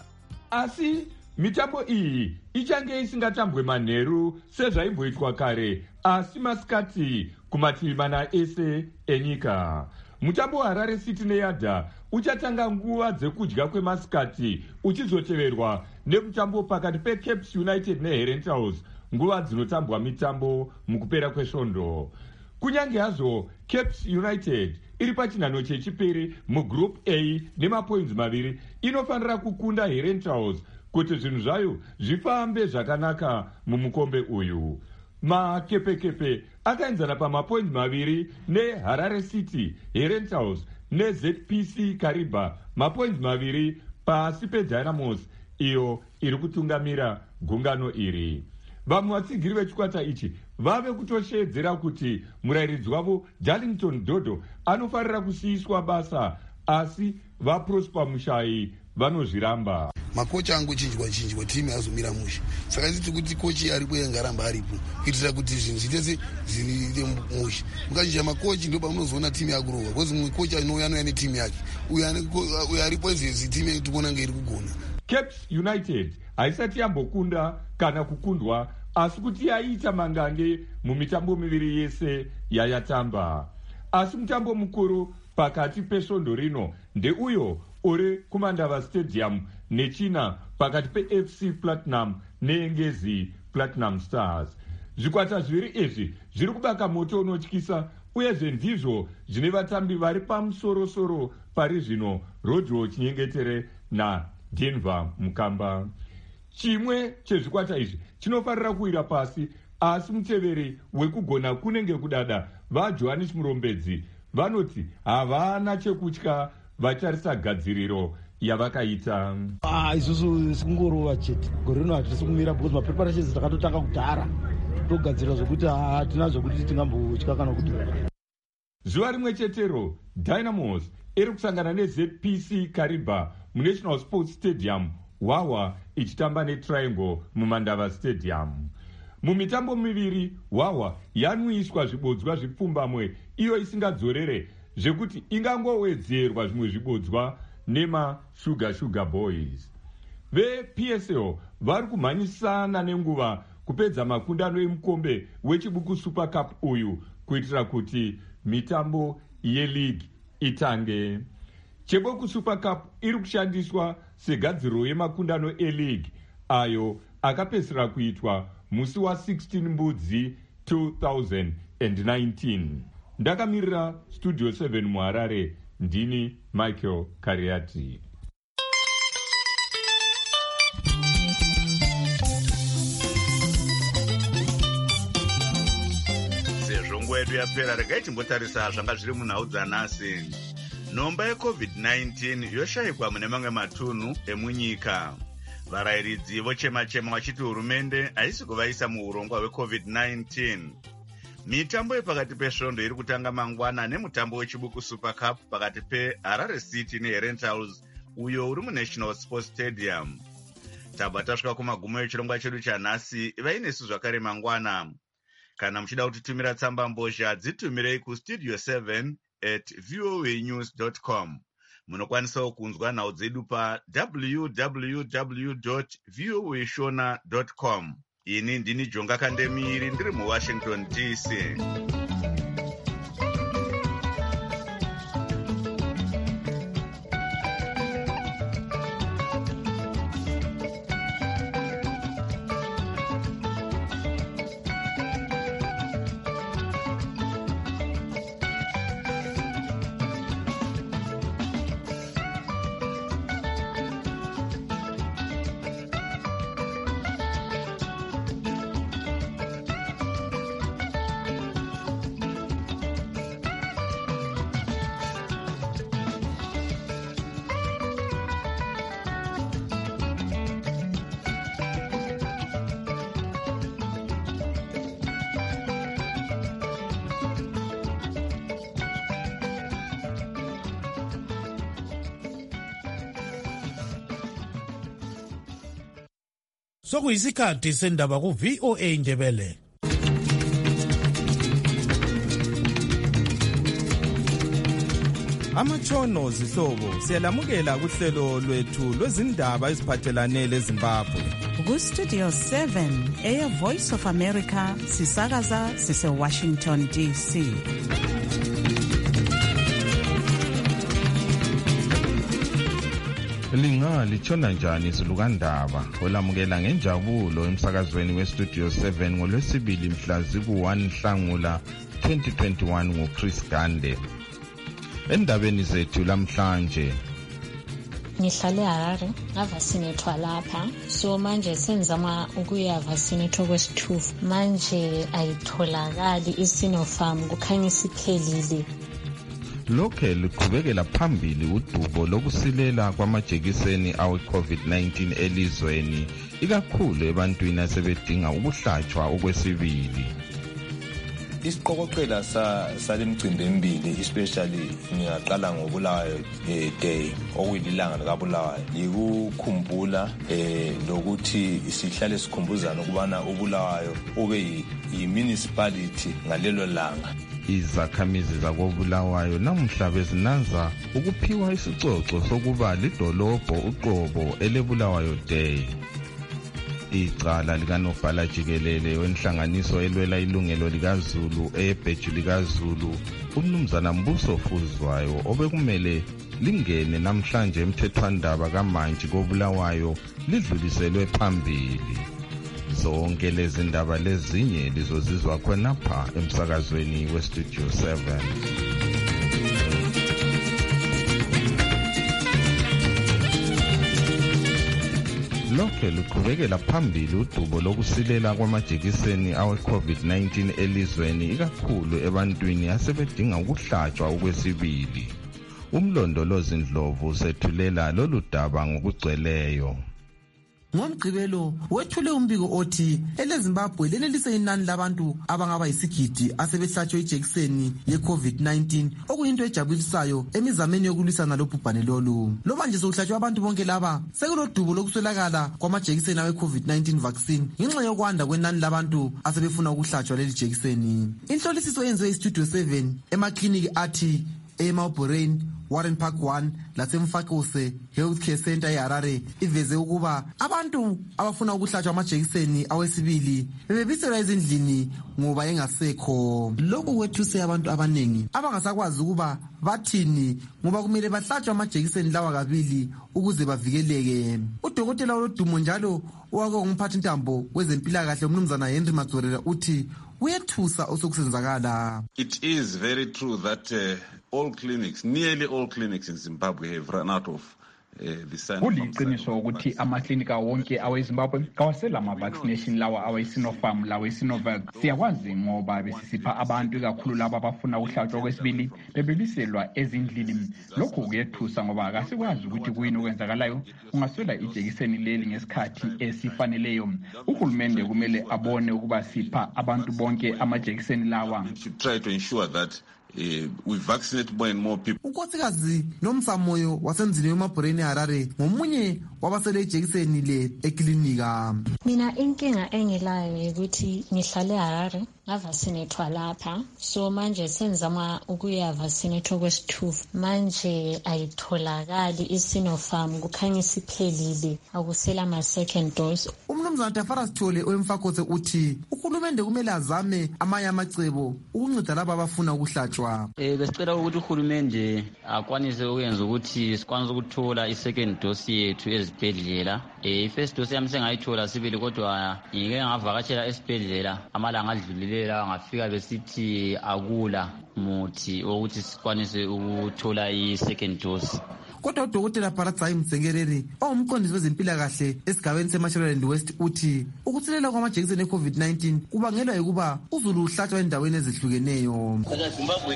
S20: Asi mitambo iyi ichange isingatambwe manheru sezvaimboitwa kare, asi masikati kumativi mana ese enyika. Mutambo waHarare City neYadha uchatanga nguva dzekudya kwemasikati uchizoteverwa nemutambo pakati peCapes United neHerentals nguva dzinotambwa mitambo mukupera kwesvondo. Kunyange hazvo Capes United iri pachinhano chechipiri mugroup A nemapoints 2, inofanira kukunda Herentals kuti zvinhu zvayo zvifambe zvakanaka mumukombe uyu. Makepekepe akaenzana pamapoints 2 neHarare City, Herentals neZPC Kariba mapoints 2 pasi peDynamos iyo iri kutungamira gungano iri. Vamwe vatsigiri vechikwata ichi vave kutoshedzera kuti murairidzi wavo Darlington Dodo anofarira kusiyiswa basa, asi vaProsper Mushai vanozviramba.
S21: Makocha angu chinjwa timu yazomira mushe, saka nditi kuti kochi aripo yangaramba aripo kuitira kuti zvinhu zvitese zviite mushe. Mukazhinja makochi ndo pamunozoona timu yakurohwa, because mumwe kocha anouya netimu yake, uyo aripo ezvezi timu yedu tikuona ngairi kugona.
S20: Capes United haisati yambokunda kana kukundwa, asi kuti yaita mangange mumitambo miviri yese yayatamba. Asi mutambo mukuru pakati pesvondo rino ndeuyo uri kuMandava Stadium nechina pakati peFC Platinum neNgezi Platinum Stars. Zvikwata zviviri izvi zviri kubaka moto unotyisa, uyezve ndizvo zvine vatambi vari pamusoro-soro pari zvino, Rodrigo Chinyengetere naDenver Mukamba. Chimwe chezvikwata izvi chinofarira kuwira pasi, asi muteveri wekugona kunenge kudada vaJohannes Murombedzi vanoti havana chekutya vatarisa gadziriro yavakaita.
S22: Isusu sikungorova chete, gore rino hatisi kumira because mapreparations takatotanga kudhara togadzira zvokuti hatina zvokuti tingambotya kana kudhara.
S20: Zuva rimwe chetero Dynamos iri kusangana neZPC Kariba muNational Sports Stadium, Wawa ichitamba neTriangle muMandava Stadium. Mumitambo miviri Wawa yanwiswa zvibodzwa zvipfumbamwe iyo isingadzorere zvekuti ingangowedzerwa zvimwe zvibodzwa nemaSugar Boys. VePSL vari kumhanyisana nenguva kupedza makundano emukombe wechibuku Super Cup uyu kuitira kuti mitambo yeleague itange. Cheboku Super Cup iri kushandiswa segadziro yemakundano eleague ayo akapedzisira kuitwa musi wa16 Mbudzi 2019. Ndakamirira Studio 7 muHarare, ndini Michael Kariati.
S1: Sezvo nguva yedu yapera, regai timbotarisa zvanga zviri munhau dzanhasi. Nhomba yeCovid-19 yoshayikwa mune mamwe matunhu emunyika. Varayiridzi vochema-chema vachiti hurumende haisi kuvaisa muurongwa hweCovid-19. Mitambo yepakati pesvondo iri kutanga mangwana nemutambo wechibuku Super Cup pakati peHarare City neHerentals uyo uri muNational Sports Stadium. Tabva tasvika kumagumo echirongwa chedu chanhasi. Vainesu zvakare mangwana. Kana muchida kutitumira tsamba mbozha, dzitumirei kustudio 7@voanews.com. Munokwanisawo kunzwa nhau dzedu pa www.voashona.com. Ini ndini Jonga Kandemiri ndiri muWashington DC.
S2: Sokuyisikhathi sendaba ku VOA Ndebele.
S6: Amatshono zihlobo siyalamukela kuhlelo lwethu lwezindaba eziphathelane leZimbabwe.
S23: Ku-Studio 7 Air Voice of America sisakaza sise-Washington DC.
S24: Litshona njani izulukandaba olamukela ngenjabulo emsakazweni weStudio 7 ngolwesibili mhla ziku-1 Nhlangula 2021 nguChris Gande. Endabeni zethu lamhlanje
S25: ngihlale Harare ngavasinethwa lapha so manje senzama ukuya vasinethwa kwesi-2 manje ayitholakali iSinopharm kukhanya isiphelile.
S24: lokhe luqhubekela phambili udubo lokusilela kwamajekiseni awe-COVID-19 elizweni ikakhulu ebantwini asebedinga ukuhlatshwa okwesibili.
S26: Isiqokoqela salemicimbi emibili especially ngiyaqala ngobulawayo day okuyilanga likabulawayo yikukhumbula lokuthi sihlale sikhumbuzana ukubana ubulawayo ube yi-municipality ngalelo langa.
S24: Izakhamizi zakobulawayo namuhla bezinanza ukuphiwa isicoco sokuba lidolobho uqobo elebulawayo day. Icala likanobhala jikelele wenhlanganiso elwela ilungelo likaZulu ebheji likaZulu umnumzana Mbuso Fuzwayo obekumele lingene namhlanje emthethwandaba kaMantshi kobulawayo lidluliselwe phambili. Zonke lezi ndaba lezinye lizozizwa khonapha emsakazweni weStudio 7. Lokhe luqhubekela phambili udubo lokusilela kwamajekiseni awe-COVID-19 elizweni ikakhulu ebantwini asebedinga ukuhlatshwa okwesibili. Umlondolozi Ndlovu sethulela lolu daba ngokugcweleyo.
S27: Ngomgqibelo wethule umbiko othi eleZimbabwe lenelise inani labantu abangaba yisigidi asebehlatshwe ijekiseni ye-COVID-19 okuyinto ejabulisayo emizameni yokulwisana lobhubhane lolu. Loba nje sokuhlatshwa abantu bonke laba sekulodubo lokuswelakala kwamajekiseni awe-COVID-19 vaccine ngenxa yokwanda kwenani labantu asebefuna ukuhlatshwa leli jekiseni. Inhlolisiso yenziwe iStudio 7 emakliniki athi eMauborain, Warren Park 1 lasemfakose Healthcare Center eHarare iveze ukuba abantu abafuna ukuhlatshwa amajekiseni awesibili bebebiselwa ezindlini ngoba engasekho. Lokhu kwethuse abantu abanengi abangasakwazi ukuba bathini ngoba kumele bahlatshwe amajekiseni lawa kabili ukuze bavikeleke. Udokotela olodumo njalo owake ngumphathintambo wezempilakahle umnumzana Henry Madzorera uthi kuyethusa osokusenzakala.
S9: It is very true that nearly all clinics in Zimbabwe have run out of
S28: kuliqiniso ukuthi amaklinika wonke aweZimbabwe kawasela ama-vaccination lawa awe-Sinopharm lawe-Sinovac. Siyakwazi ngoba besisipha abantu ikakhulu laba abafuna ukuhlatshwa kwesibili bebebiselwa ezindlini. Lokhu kuyethusa ngoba kasikwazi ukuthi kuyini okwenzakalayo ungaswela ijekiseni leli ngesikhathi esifaneleyo. Uhulumende kumele abone ukuba sipha abantu bonke amajekiseni lawa.
S9: Try to ensure that we vaccinate more and more people.
S27: Unkosikazi Nomsamoyo wasemzini weMauborain eHarare ngomunye wabasele ijekiseni le eklinika.
S25: Mina inkinga engilayo ukuthi ngihlale Harare ngavasinethwa lapha so manje senzama ukuya vasinethwa kwesi-2 manje ayitholakali iSinopharm kukhanya isiphelile akusela ama-second dose.
S27: Umnumzana Tafaras Thole owemfakose uthi uhulumende kumele azame amanye amacebo ukunceda laba abafuna ukuhlatshwa.
S29: Besicela ukuthi uhulumende akwanise ukwenza ukuthi sikwanise ukuthola i-second dose yethu ezibhedlela. I-first dose yami sengayithola sibili kodwa ngike ngavakatshela esibhedlela amalanga adlulileyo ngafika besithi akula muthi ukuthi sikwanise ukuthola i-second dose.
S27: Kodwa udokotela Paratsai Mtsengereri ongumqondisi wezempilakahle esigabeni seMashonaland West uthi ukusilela kwamajekiseni e-COVID-19 kubangelwa ukuba uzulu uhlatshwa endaweni ezihlukeneyo.
S29: Zimbabwe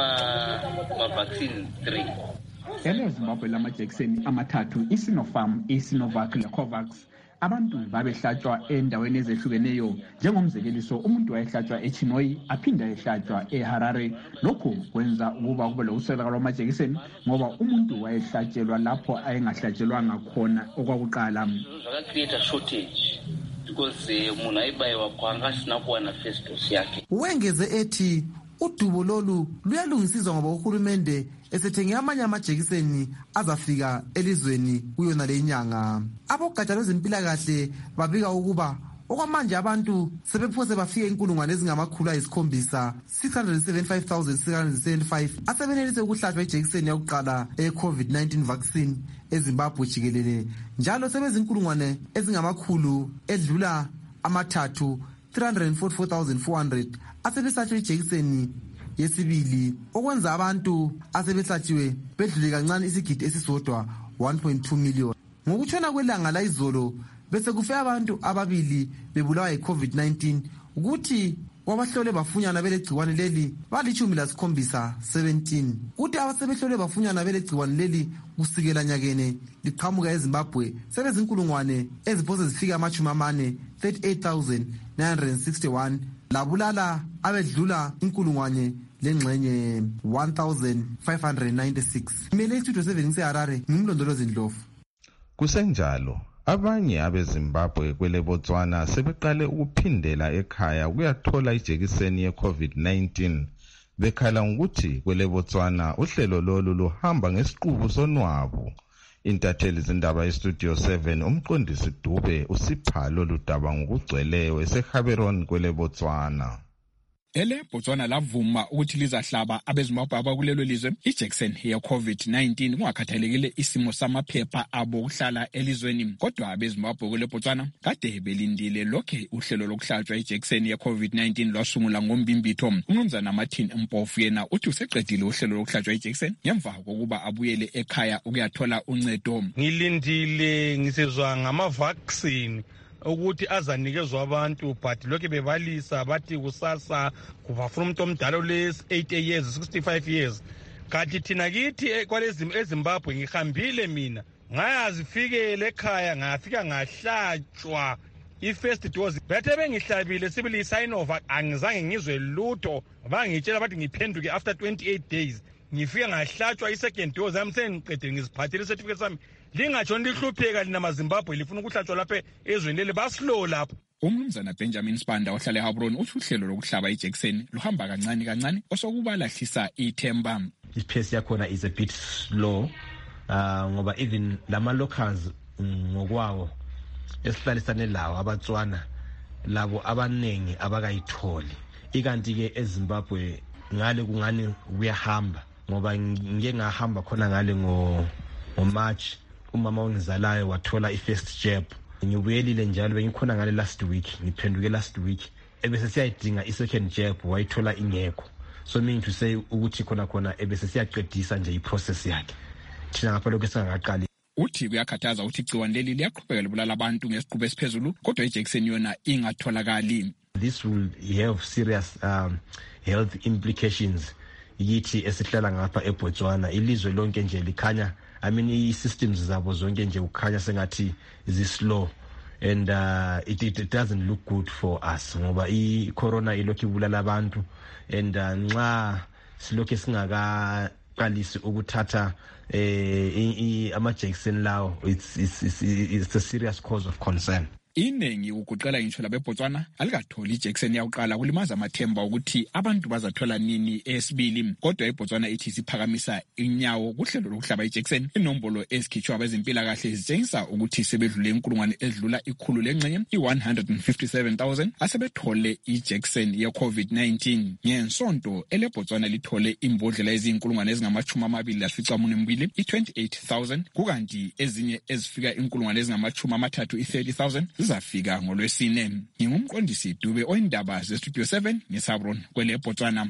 S29: vaccine 3.
S28: EleZimbabwe lamajekiseni amathathu iSinopharm, iSinovac leCovax. Abantu babehlatshwa endaweni ezehlukeneyo. Njengomzekeliso umuntu wayehlatshwa eChinoi aphinda ehlatshwa eHarare. Lokhu kwenza ukuba kube lokuswelakala kwamajekiseni ngoba umuntu wayehlatshelwa lapho ayengahlatshelwanga khona okwakuqala.
S29: Create a shortage
S3: because munhu aibayiwa kwangasina kuwana first dose yake.
S27: Wengeze ethi udubo lolu luyalungisizwa ngoba uhulumende esethenge amanye amajekiseni azafika elizweni kuyona le nyanga. Abogatsha lwezempilakahle babika ukuba okwamanje abantu sebephose bafika inkulungwane ezingamakhulu ayisikhombisa 675,675 asebenelise ukuhlatshwa ijekiseni yakuqala e-COVID-19 vaccine eZimbabwe jikelele, njalo sebezinkulungwane ezingamakhulu edlula amathathu 344,400 asebehlatshwe ijekiseni yesibili, okwenza abantu asebehlatshiwe bedlule kancane isigidi esisodwa 1.2 million. Ngokutshona kwelanga la izolo bese kufe abantu ababili bebulawa yi-COVID-19 ukuthi kwabahlole bafunyana belegciwane leli bali-17 kuthi abasebehlole bafunyana belegciwane leli kusikela nyakene liqhamuka eZimbabwe sebezinkulungwane eziphose zifika 38,961 labulala abedlula inkulungwane lengxenye 1,596. Imele istudio 7 ngiseHarare, ngimlondolozi Ndlovu.
S24: Kusenjalo abanye abeZimbabwe kwele Botswana sebeqale ukuphindela ekhaya ukuyathola ijekiseni ye-COVID-19 bekhala ngokuthi kwele Botswana uhlelo lolu luhamba ngesiqubu sonwabu. Intatheli zindaba yestudio 7 umqondisi Dube usipha lolu daba ngokugcweleyo eseGaborone kwele Botswana.
S28: Ele Botswana lavuma ukuthi lizahlaba abeZimbabwe abakulelo lizwe ijekiseni ye-COVID-19 kungakhathalekile isimo samaphepha abo ukuhlala elizweni. Kodwa abeZimbabwe kule Botswana kade belindile lokhe uhlelo lokuhlatshwa ijekiseni ye-COVID-19 lwasungula ngombimbitho. Umnumzana Martin Mpofu yena uthi useqedile uhlelo lokuhlatshwa ijekiseni ngemva kokuba abuyele ekhaya ukuyathola uncedo.
S4: Ngilindile ngisezwa ngama-vaccine ukuthi azanikezwe abantu, but lokho bebalisa bathi kusasa kuvafuna umuntu omdala ole-80 years 65 years. Kanti thina kithi kwalezi eZimbabwe ngihambile mina ngayazifikele ekhaya ngafika ngahlatshwa i-first dose. Bethe bengihlabile sibili i-sign of angizange ngizwe lutho, bangitshela bathi ngiphenduke after 28 days. Ngifika ngahlatshwa i-second dose yami sengiqedile ngiziphathile i-certificate sami. Lingatshoni lihlupheka lina maZimbabwe lifuna ukuhlatshwa lapha ezweni leli baslow lapho.
S28: Umnumzana Benjamin Spanda ohlala eGaborone uthi uhlelo lokuhlaba ijekiseni luhamba kancane kancane osokubalahlisa ithemba.
S5: I-pace yakhona is a bit slow ngoba even lama locals ngokwawo esihlalisane lawo abaTswana labo abanengi abakayitholi. Ikanti ke eZimbabwe ngale kungani kuyahamba ngoba ngike ngahamba khona ngale ngo March. Umama ongizalayo wathola i-first jab. Ngibuyelile njalo bengikhona ngale last week, ngiphenduke last week. Ebese siyayidinga i-second jab wayithola ingekho. So meaning to say ukuthi khona ebese siyaqedisa nje i-process yakhe. Thina ngapha lokho singakaqali.
S28: Uthi kuyakhathaza ukuthi igciwane leli liyaqhubeka libulala abantu ngesiqubu esiphezulu kodwa ijekiseni yona ingatholakali.
S5: This will have serious health implications. Yithi esihlala ngapha eBotswana ilizwe lonke nje likhanya i-systems zabo zonke nje ukhanya sengathi zi-slow and it doesn't look good for us ngoba i-corona ilokhu ibulala abantu and nxa silokhu singakaqalisi ukuthatha amajekiseni lawo it's a serious cause of concern.
S28: Iningi ukuqala ngitsho labeBotswana alikatholi ijekiseni yakuqala kulimaza amathemba ukuthi abantu bazathola nini esibili. Kodwa iBotswana ithi siphakamisa inyawo kuhlelo lokuhlaba ijekiseni. Inombolo ezikhitshwa abezempilakahle zitshengisa ukuthi sebedlule inkulungwane edlula ikhulu lengxenye i-157,000 asebethole ijekiseni ye-COVID-19. Ngensonto eleBotswana lithole imbodlela ezinkulungwane ezingama-22 i-28,000 kukanti ezinye ezifika inkulungwane ezingama-30 i-30,000 zizafika ngolwesine. Ngingumqondisi Dube oyindaba zestudio 7 ngeGaborone kwele Botswana.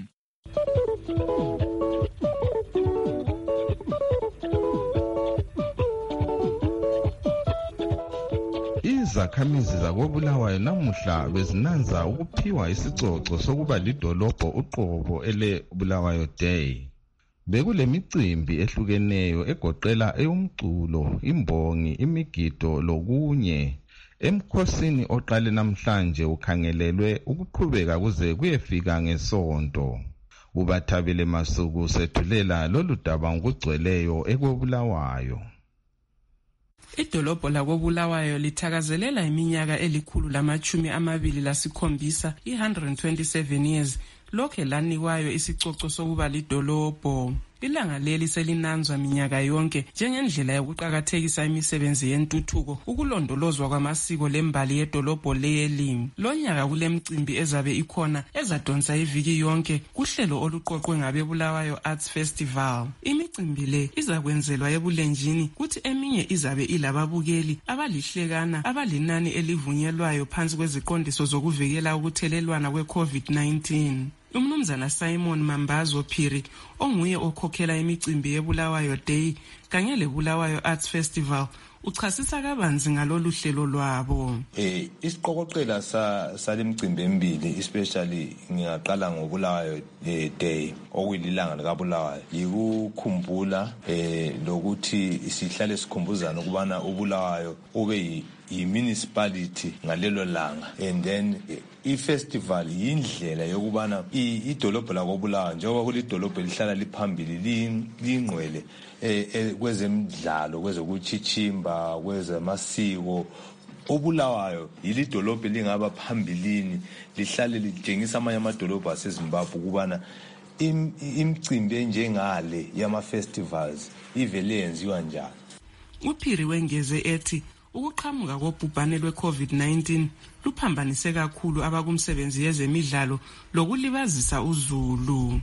S24: Izakhamizi zakoBulawayo namuhla bezinanza ukuphiwa isicoco sokuba lidolobho uqobo ele Bulawayo Day. Bekulemicimbi ehlukeneyo egoqela eyomculo, imbongi, imigido lokunye. Emkhosini oqale namhlanje ukhangelelwe ukuqhubeka kuze kuyefika ngesonto. Ubathabile Masuku sethulela lolu daba ngokugcweleyo eKobulawayo.
S7: Idolobho lakoBulawayo lithakazelela iminyaka elikhulu-27 127 years lokhe lanikwayo isicoco sokuba lidolobho. Ilanga leli selinanzwa minyaka yonke njengendlela yokuqhakathekisa imisebenzi yentuthuko, ukulondolozwa kwamasiko lembali yedolobho leli. Lo nyaka kulemicimbi ezabe ikhona ezadonsa iviki yonke kuhlelo oluqoqwe ngabeBulawayo Arts Festival. Imicimbi le izakwenzelwa ebulenjini kuthi eminye izabe ilababukeli abalihlekana abalinani elivunyelwayo phansi kweziqondiso zokuvikela ukuthelelwana kwe-COVID-19. Umnumzana Simon Mambazo Phiri onguye okhokhela imicimbi yeBulawayo Day kanye leBulawayo Arts Festival uchasisa kabanzi ngalolu hlelo lwabo.
S26: Isiqokoqela salemicimbi emibili especially ngiyaqala ngoBulawayo Day okuyilanga likaBulawayo yikukhumbula lokuthi sihlale sikhumbuzana ukubana uBulawayo ube i-municipality ngalelo langa, and then i-festival yindlela yokubana idolobho lakoBulawayo njengoba kulidolobho elihlala liphambili lingqwele kwezemidlalo, kwezokuchichimba, kwezamasiko. uBulawayo yilidolobho lingaba phambilini lihlale litshengisa amanye amadolobho aseZimbabwe ukubana imicimbi enjengale yama-festivals ivele yenziwa njani.
S7: uPhiri wengeze ethi ukuqhamuka kobhubhane lwe-COVID-19 luphambanise kakhulu abakumsebenzi yezemidlalo lokulibazisa uzulu.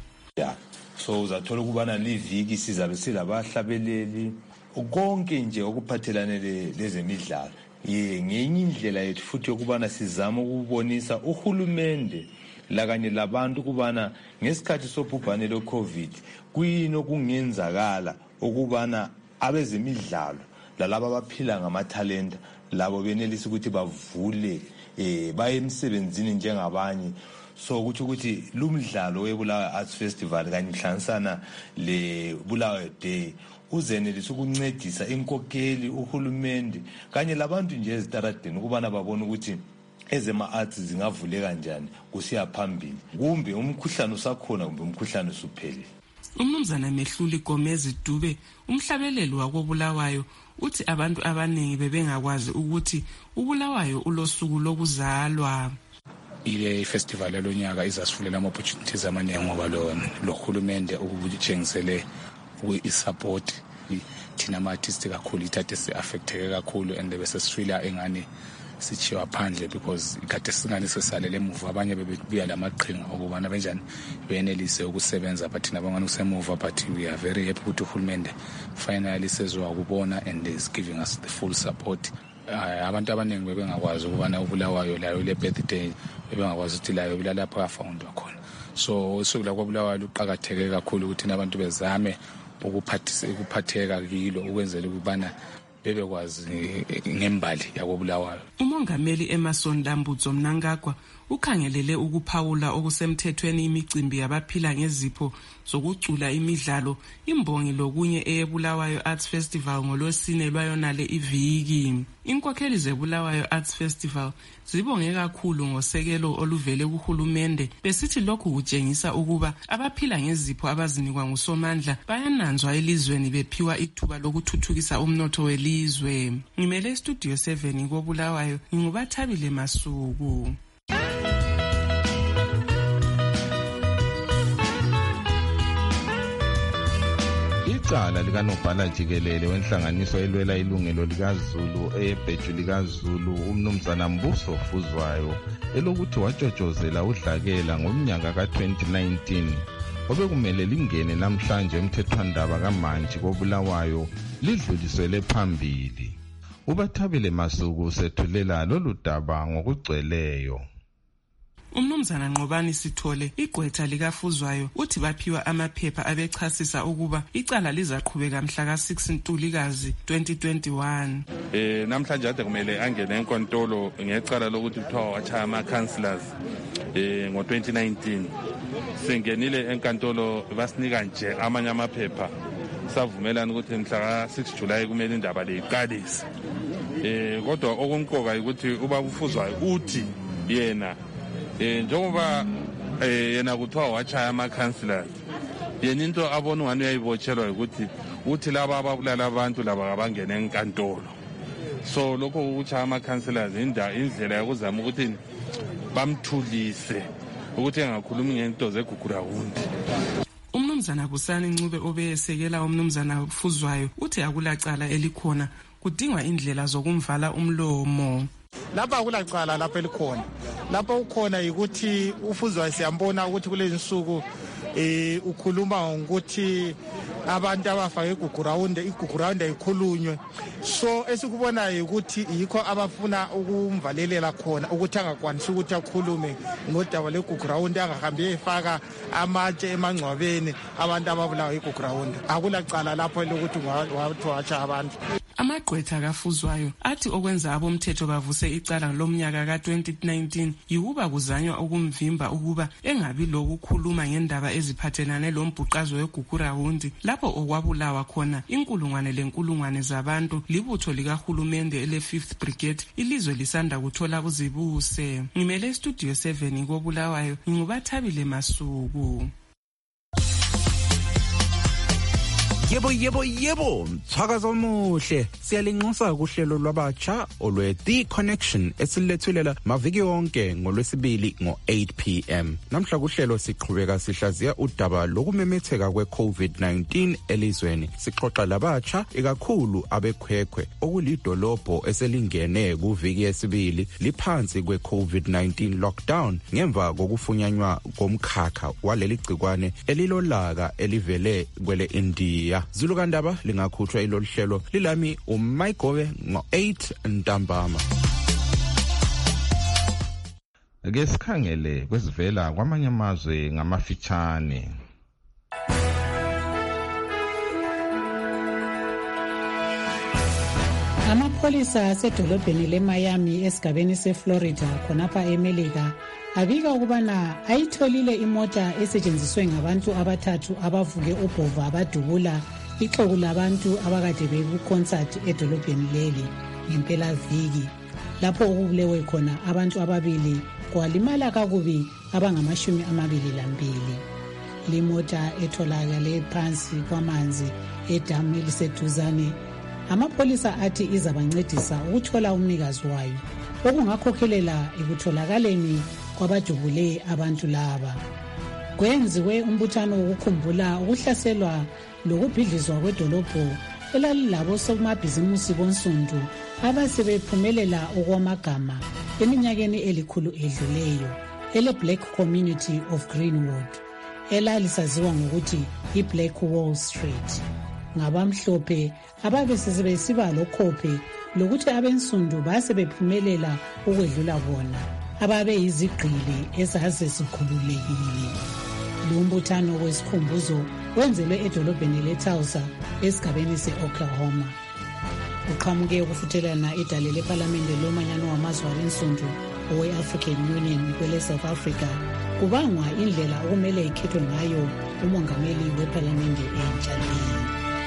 S26: So uzathola ukubana liviki sizabe silabahlabeleli konke nje okuphathelane lezemidlalo. Ngenye indlela yethu futhi yokubana sizama ukubonisa uhulumende lakanye labantu ukubana ngesikhathi sobhubhane lwe-COVID kuyini okungenzakala ukubana abezemidlalo lalabo abaphila ngamathalenta labo benelisa ukuthi bavule baye emsebenzini njengabanye. So ukuthi lumdlalo weBulawayo Arts Festival kanye hlanganisana leBulawayo Day uzenelisa ukuncedisa inkokeli uhulumende kanye labantu nje ezitaradeni ukubana babone ukuthi ezema-arts zingavuleka kanjani kusiya phambili, kumbe umkhuhlane usakhona kumbe umkhuhlane usuphelile.
S7: Umnumzana Mehluli Gomez Dube umhlabeleli wakoBulawayo uthi abantu abaningi bebengakwazi ukuthi uBulawayo ulosuku lokuzalwa.
S8: Ile festival lonyaka izasifulela ama-opportunities amaningi ngoba lo hulumende ukuthengisele i-support thina ama-artist kakhulu ithathe si-affecteke kakhulu and bese sifila engani sithiwa phandle because ikade singani sesalele emuva, abanye bebebuya lamaqhinga okubana benjani benelise ukusebenza but thina bangani kusemuva, but we are very happy ukuthi uhulumende finally sezokubona and is giving us the full support. Abantu abaningi bebengakwazi ukubana uBulawayo layo le birthday bebengakwazi ukuthi layo bilalapha afoundwa khona. So usuku la kwaBulawayo luqhakatheke kakhulu ukuthi abantu bezame ukuphatheka kilo ukwenzela ukubana bebekwazi ngembali yakoBulawayo.
S7: Umongameli Emerson Lambutso Mnangagwa ukhangelele ukuphawula okusemthethweni imicimbi yabaphila ngezipho zokucula imidlalo imbongi lokunye eyeBulawayo Arts Festival ngolwesine lwayonale iviki. Inkokheli zeBulawayo Arts Festival zibonge kakhulu ngosekelo oluvele kuhulumende besithi lokhu kutshengisa ukuba abaphila ngezipho abazinikwa ngusomandla bayananzwa elizweni bephiwa ithuba lokuthuthukisa umnotho welizwe. Ngimele Studio 7 koBulawayo ngingubathabile Masuku.
S24: Icala likanobhala jikelele wenhlanganiso elwela ilungelo likaZulu eyebheju likaZulu umnumzana Mbuso Fuzwayo elokuthi wajojozela udlakela ngomnyaka ka-2019 obekumele lingene namhlanje emthethwandaba kaMantshi koBulawayo lidluliselwe phambili. Ubathabile Masuku sethulela lolu daba ngokugcweleyo.
S7: Umnumzana Nqobani Sithole igqwetha likafuzwayo uthi baphiwa amaphepha abechasisa ukuba icala lizaqhubeka mhla ka-6 Ntulikazi 2021.
S18: Namhlanje ade kumele angene enkantolo ngecala lokuthi kuthiwa wachaya ama-councillors ngo-2019. Singenile enkantolo basinika nje amanye amaphepha savumelana ukuthi mhla ka-6 July kumele indaba le iqalise. Kodwa okumqoka ukuthi ubaba uFuzwayo uthi yena njengoba yena kuthiwa wachaya ama-councillors yena into abona ungani uyayibotshelwa ukuthi uthi laba ababulala abantu laba abangene enkantolo so lokho ukuchaya ama-councillors indlela yokuzama ukuthi bamthulise ukuthi engakhulumi ngento zeGugurawundi.
S7: Umnumzana Busani Ncube obeyesekela umnumzana Fuzwayo uthi akulacala elikhona kudingwa indlela zokumvala umlomo.
S10: Lapha akulacala lapha elikhona. Lapha ukhona ukuthi uFuzwayo siyambona ukuthi kulezi nsuku ukhuluma ngokuthi abantu abafake iGugurawundi ayikhulunywe. So esikubonayo ukuthi yikho abafuna ukumvalelela khona ukuthi angakwanisi ukuthi akhulume ngodaba leGugurawundi angahambi efaka amatshe emangcwabeni abantu ababulawa iGugurawundi. Akulacala lapho lokuthi wathi abantu.
S7: Amagqwetha kaFuzwayo athi okwenza abomthetho bavuse icala lomnyaka ka-2019 yikuba kuzanywa ukumvimba ukuba engabi lokukhuluma ngendaba eziphathelane lombhuqazo weGugurawundi lapho okwabulawa khona inkulungwane zabantu libutho likahulumende ele-5th Brigade ilizwe lisanda kuthola kuzibuse. Ngimele Studio 7 koBulawayo ngingubathabile Masuku.
S11: Yebo, mthakazo omuhle. Siyalinxusa kuhlelo lwabatsha olwe The Connection esilethulelwa maviki yonke ngoLwesibili ngo-8 p.m. Namhla kuhlelo siqhubeka sihlaziya udaba lokumemetheka kwe-COVID-19 elizweni. Sixoxa labatsha ikakhulu abekhwekhwe okulidolobho eselingene kuviki yesibili liphansi kwe-COVID-19 lockdown ngemva kokufunyanywa komkhakha waleli gcikwane elilolaka elivele kwele India. Zulukandaba lingakhutshwa ilolu hlelo lilami uMayigobe ngo-8 ntambama.
S24: Ake sikhangele kwesivela kwamanye amazwe ngamafitshane.
S12: Amapholisa asedolobheni leMiami esigabeni seFlorida khonapha eMelika abika ukubana ayitholile imota esetshenziswe ngabantu abathathu abavuke ubhova abadubula ixuku labantu abakade bekuconcert edolobheni leli ngempelaviki lapho okubulewe khona abantu ababili kwalimala kakubi abangama-22. Limota etholakale phansi kwamanzi edamu eliseduzane. Amapholisa athi izabancedisa ukuthola umnikazi wayo okungakhokhelela ekutholakaleni kwabajubule abantu laba. Kwenziwe umbuthano wokukhumbula ukuhlaselwa lokubhidlizwa kwedolobho elalilabo somabhizimusi bonsundu abasebephumelela okwamagama eminyakeni elikhulu edluleyo ele-Black Community of Greenwood elalisaziwa ngokuthi i-Black Wall Street. Ngabamhlophe ababesebesiba lokhophe lokuthi abensundu basebephumelela ukwedlula bona ababe yizigqili ezazesikhululekile. Lumbuthano wesikhumbuzo wenzelwe edolobheni leTulsa esigabeni se-Oklahoma. Uqhamuke ukufuthelana idale lePhalamende lomanyano wamazwe abensundu owe-African Union kwele-South Africa kubangwa indlela okumele ikhethwe ngayo umongameli wePhalamende entsha leyi.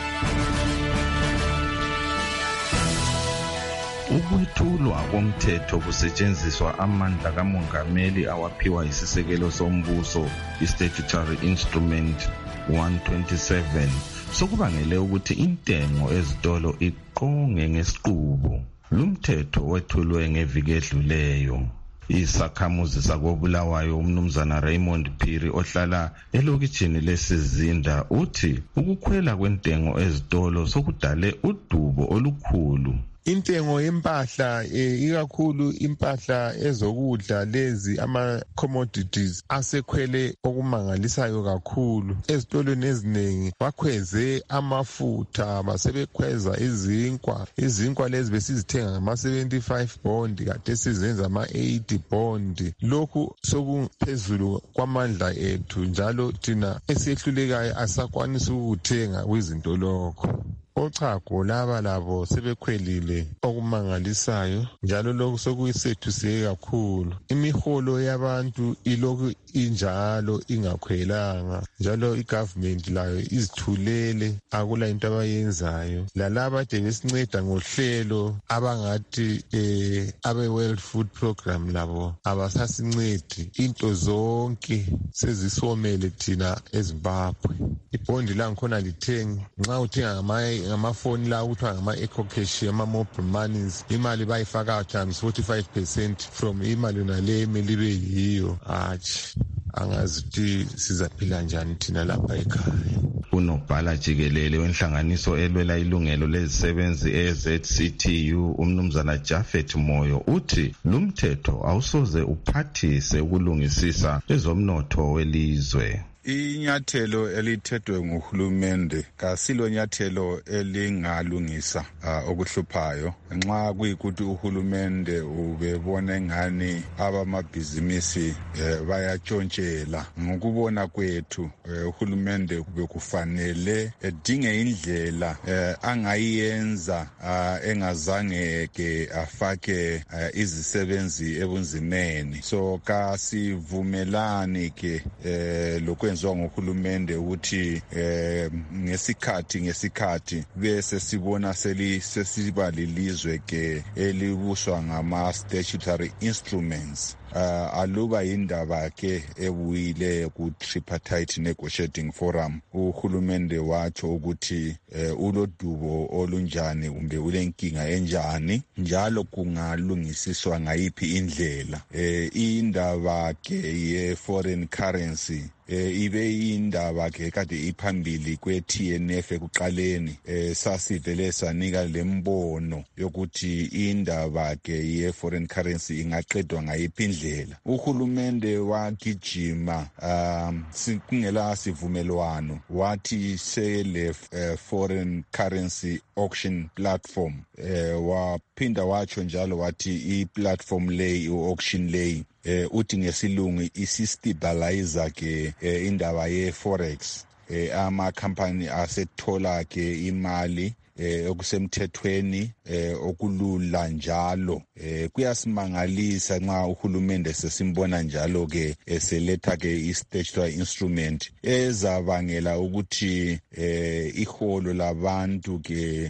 S24: Ukwethulwa komthetho kusetshenziswa amandla kamongameli awaphiwa isisekelo sombuso i-Statutory Instrument 127 sokubangele ukuthi intengo ezitolo iqonge ngesiqubu. Lumthetho wethulwe ngeviki edluleyo. Isakhamuzi sakoBulawayo umnumzana Raymond Phiri ohlala elokitshini leSizinda uthi ukukhwela kwentengo ezitolo sokudale udubo olukhulu.
S13: Intengo yempahla ikakhulu impahla ezokudla lezi ama-commodities asekhwele okumangalisayo kakhulu. Ezitolweni eziningi bakhweze amafutha basebekhweza izinkwa lezi besizithenga ngama-75 bond kade sizenza ama-80 bond. Lokhu sokuphezulu kwamandla ethu njalo thina esiyehlulekayo asakwanisi ukuthenga kwizinto lokho. Ochago laba labo sebekhwelile okumangalisayo njalo lokhu sokuyisethuseke kakhulu. Imiholo yabantu ilokhu injalo ingakhwelanga njalo igovernment layo izithulele akula into abayenzayo. Lalaba ade besinceda ngohlelo abangathi abe-World Food Program labo abasasincedi. Into zonke sezisomele thina eZimbabwe. Ibhondi langikhona lithengi nxa uthenga ngamafoni la kuthiwa ngama-ecocash ama-mobile monies imali bayifaka times 45% from imali yonale emele ibe yiyo. Hatshi angazi ukuthi sizaphila njani thina lapha ekhaya.
S24: Unobhala jikelele wenhlanganiso elwela ilungelo lezisebenzi eZCTU umnumzana Jafet Moyo uthi lumthetho awusoze uphathise ukulungisisa ezomnotho welizwe.
S1: Inyathelo elithethwe nguhulumende kasilo nyathelo elingalungisa okuhluphayo nxa kuyikuthi uhulumende ubebona ngani abamabhizimisi bayatshontshela. Ngokubona kwethu uhulumende bekufanele edinge indlela angayenza engazange ke afake izisebenzi ebunzimeni. So kasivumelani ke lokwenziwa ngohulumende ukuthi ngesikhathi bese sibona sesiba lilizwe ke elibuswa ngama statutory instruments. Aluba indaba ke ebuyile ku tripartite negotiating forum uhulumende watsho ukuthi ulodubo olunjani kumbe ulenkinga enjani njalo kungalungisiswa ngayiphi indlela. Indaba ke ye foreign currency ibe indaba ke kade iphambili kwe-TNF ekuqaleni. Sasivele sanika lembono yokuthi indaba ke ye foreign currency ingaqedwa ngayiphi indlela. Uhulumende wagijima kungela sivumelwano wathi sele foreign currency auction platform waphinda watsho njalo wathi i-platform lay i-auction lay uthi ngesilungu isistabilizer ke indaba ye-forex. Ama-company asethola ke imali okusemthethweni okulula njalo. Kuyasimangalisa nxa uhulumende sesimbona njalo ke eseletha ke i-statutory instrument ezabangela ukuthi iholo labantu ke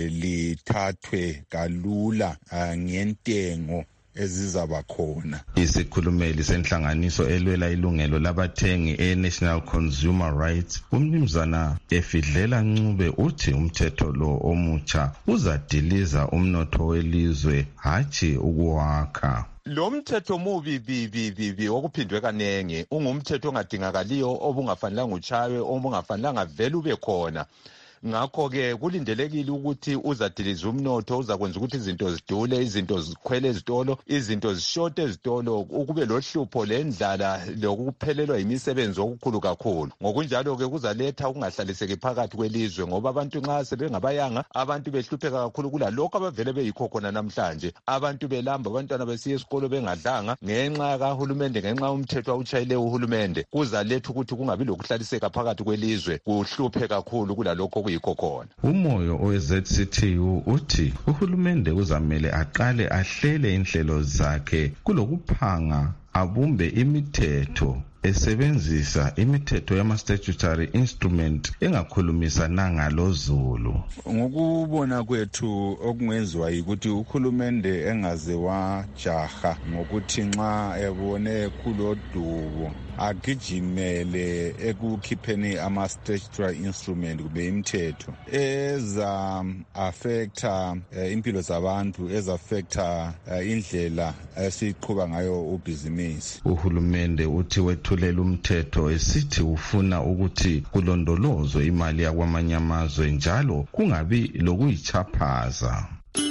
S1: lithathwe kalula ngentengo ezizaba khona.
S24: Isikhulumeli senhlanganiso elwela ilungelo labathengi e-National Consumer Rights umnumzana Efidlela Ncube uthi umthetho lo omutsha uzadiliza umnotho welizwe hatshi ukuwakha.
S14: Lo mthetho mubi okuphindwe kanenge ungumthetho ongadingakaliyo obungafanelanga utshaywe obungafanelanga vele ube khona. Ngakho ke kulindelekile ukuthi uzadiliza umnotho uzakwenza ukuthi izinto zidule, izinto zikhwele ezitolo, izinto zishote ezitolo, ukube lohlupho lendlala lokuphelelwa imisebenzi okukhulu kakhulu. Ngokunjalo ke kuzaletha ukungahlaliseki phakathi kwelizwe ngoba abantu nxa sebengabayanga abantu behlupheka kakhulu kulalokho abavele beyikho khona namhlanje. Abantu belamba abantwana besiya esikolo bengadlanga ngenxa kahulumende ngenxa umthetho awutshayile uhulumende. Kuzaletha ukuthi kungabi lokuhlaliseka phakathi kwelizwe kuhluphe kakhulu kulalokho kuyikho khona.
S24: Umoyo we-ZCTU uthi uhulumende uzamele aqale ahlele inhlelo zakhe kulokuphanga abumbe imithetho esebenzisa imithetho yama-statutory instrument engakhulumisananga loZulu.
S1: Ngokubona kwethu okungenziwa yikuthi uhulumende engaze wajaha ngokuthi nxa ebone kulodubo agijimele ekukhipheni ama-statutory instrument kube imithetho eza affecta impilo zabantu, eza affecta indlela esiqhuba ngayo ubhizinisi.
S24: Uhulumende uthi wethulela umthetho esithi ufuna ukuthi kulondolozwe imali yakwamanye amazwe njalo kungabi lokuyichaphaza.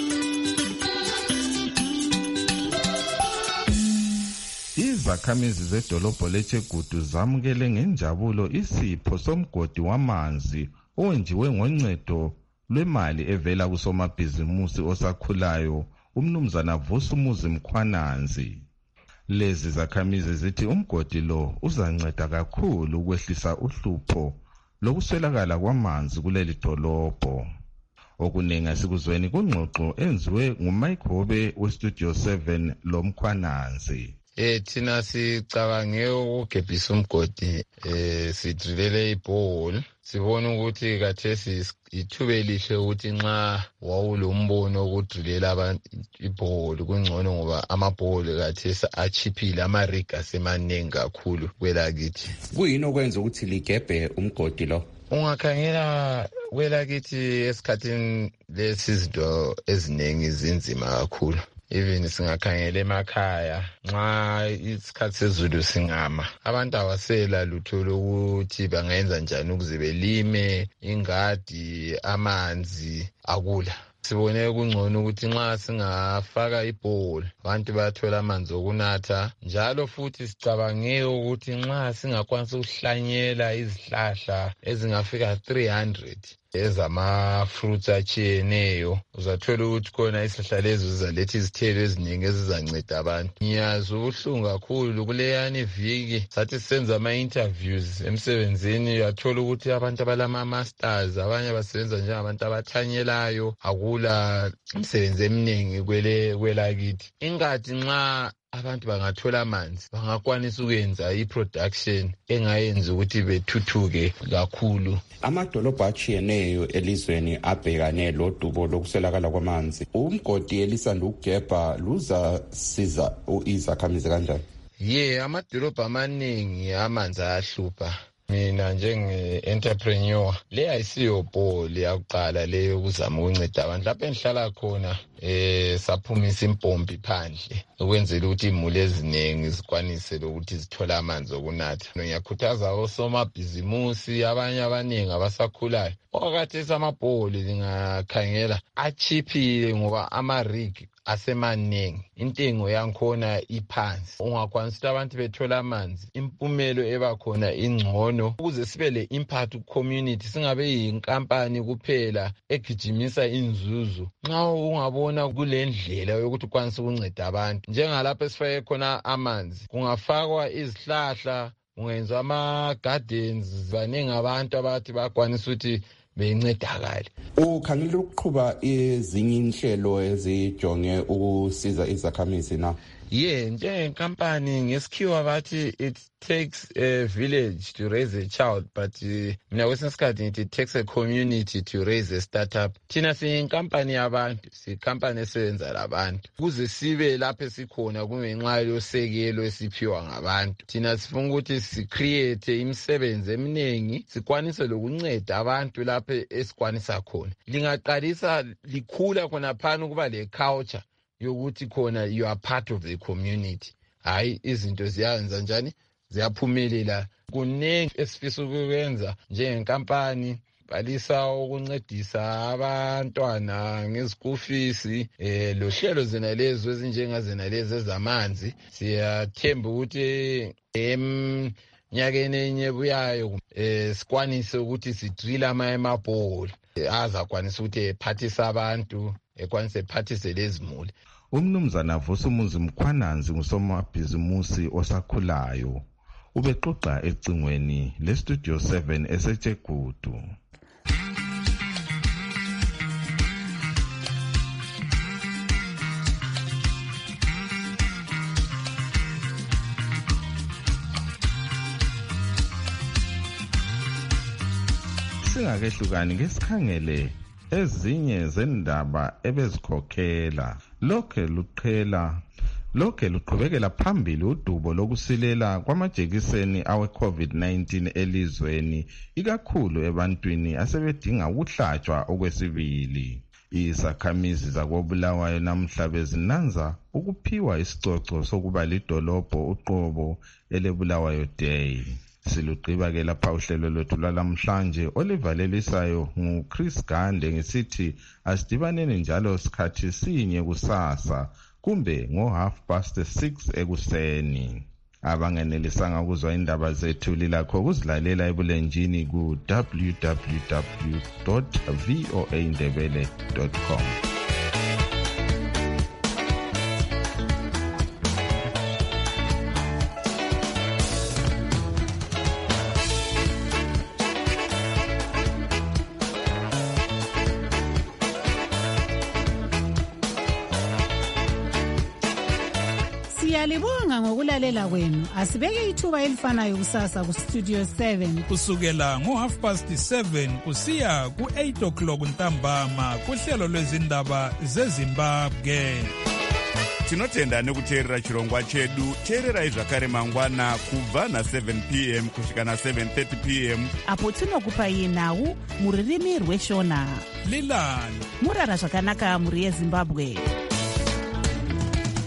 S24: Izakhamizi zedolobho leChegutu zamukele ngenjabulo isipho somgodi wamanzi owenziwe ngoncedo lwemali evela kusomabhizimusi osakhulayo umnumzana Vusumuzi Mkhwananzi. Lezi zakhamizi zithi umgodi lo uzanceda kakhulu ukwehlisa uhlupho lokuswelakala kwamanzi kuleli dolobho. Okuningi sikuzweni kungxoxo enziwe nguMike Hobe weStudio 7 loMkhwananzi.
S15: Thina sicabange ukugebhisa umgodi sidrilele ibhole sibona ukuthi kathesi ithuba elihle ukuthi nxa wawulombono wokudrilela abantu ibhole kungcono ngoba amabhole kathesi achiphile amariga asemanengi kakhulu kwelakithi.
S16: Kuyini okwenza ukuthi ligebhe umgodi lo?
S15: Ungakhangela kwelakithi esikhathini lesi izinto eziningi zinzima kakhulu. Even singakhangela emakhaya nxa isikhathi sezulu singama, abantu awasela lutho lokuthi bangenza njani ukuze belime, ingadi, amanzi, akula. Sibone kungcono ukuthi nxa singafaka ibholi abantu bathola amanzi okunatha, njalo futhi sicabange ukuthi nxa singakwanisa ukuhlanyela izihlahla ezingafika 300 ezama-fruits atshiyeneyo, uzathola ukuthi khona isihlahla lezo zizaletha izithelo eziningi ezizanceda abantu. Ngiyazi ubuhlungu kakhulu kuleyani iviki sathi sisenza ama-interviews emsebenzini, uyathola ukuthi abantu abalama-masters abanye basebenza njengabantu abathanyelayo, akula imisebenzi eminingi kwelakithi. Ingathi nxa abantu bangathola amanzi bangakwanisa ukwenza i-production engayenza ukuthi bethuthuke kakhulu.
S11: Amadolobha atshiyeneyo elizweni abhekane lodubo lokuswelakala kwamanzi. Umgodi elisanda ukugebha luzasiza izakhamizi kanjani?
S15: Amadolobha amaningi amanzi ayahlupha. Mina njenge-entrepreneur le ayisiyo bholi yakuqala leyo ukuzama ukunceda abantu. Lapho engihlala khona saphumisa impompi phandle ukwenzela ukuthi imuli eziningi zikwanise ukuthi zithole amanzi okunatha. Ngiyakhuthaza osomabhizimusi abanye abaningi abasakhulayo okhathesi amabholi lingakhangela achiphile ngoba ama-rig asemaningi, intengo yankhona iphansi. Ungakwanisa ukuthi abantu bethola amanzi, impumelo ebakhona ingcono ukuze sibe le impact ku-community, singabe yinkampani kuphela egijimisa inzuzo. Nxa ungabona kule ndlela yokuthi ukwanisa ukunceda abantu, njengalapho esifake khona amanzi, kungafakwa izihlahla, kungenzwa ama-gardens, baningi abantu abathi bakwanisa ukuthi bencedakale.
S11: Ukhangela ukuqhuba ezinye inhlelo ezijonge ukusiza izakhamizi na?
S15: Njengenkampani ngesikhiwa bathi it takes a village to raise a child, but mina kwesinye isikhathi ngithi it takes a community to raise a startup. Thina siyinkampani yabantu, siyinkampani esebenza labantu. Kuze sibe lapho esikhona kungenxa yosekelo esiphiwa ngabantu. Thina sifuna ukuthi sicreate imisebenzi eminingi, sikwanise lokunceda abantu lapho esikwanisa khona. Lingaqalisa likhula khona phana ukuba le culture yokuthi khona you are part of the community. Hayi izinto ziyenza njani, ziyaphumelela. Kuningi esifisa ukwenza njengenkampani, balisa ukuncedisa abantwana ngezikhool fees, lo hlelo zena lezo ezinjengazena lezi ezamanzi. Siyathemba ukuthi nyakeni enye buyayo sikwanise ukuthi sidrille amabholi azakwanisa ukuthi ephathise abantu, ekwanise ephathise lezi muli.
S24: Umnumzana Vusumuzi Mkhwananzi ngusomabhizimusi osakhulayo. Ubexoxa ecingweni leStudio 7 eseThegudu. Singakehlukani ngesikhangele ezinye zendaba ebezikhokhela. Lokhe luqhubekela phambili udubo lokusilela kwamajekiseni awe-COVID-19 elizweni, ikakhulu ebantwini asebedinga ukuhlatshwa okwesibili. Izakhamizi zakoBulawayo namhla bezinanza ukuphiwa isicoco sokuba lidolobho uqobo eleBulawayo Day. Silugqiba-ke lapha uhlelo lwethu lwalamhlanje olivalelisayo nguChris Gande ngesithi asidibaneni njalo sikhathi sinye kusasa kumbe ngo6:30 ekuseni. Abangenelisanga ukuzwa indaba zethu lilakho ukuzilalela ebulenjini ku www.voaindebele.com.
S12: Siyalibonga ngokulalela kwenu. Asibeke ithuba elifanayo kusasa ku Studio 7
S2: kusukela ngo7:30 kusiya ku8 o'clock ntambama kuhlelo lwezindaba zeZimbabwe.
S6: tinotenda nekuteerera chirongwa chedu. Teererai zvakare mangwana kubva na7 p.m. kusvika na7:30 p.m.
S9: apo tinokupai nhau mururimi rweshona.
S2: Lilan
S9: murara zvakanaka muri yeZimbabwe.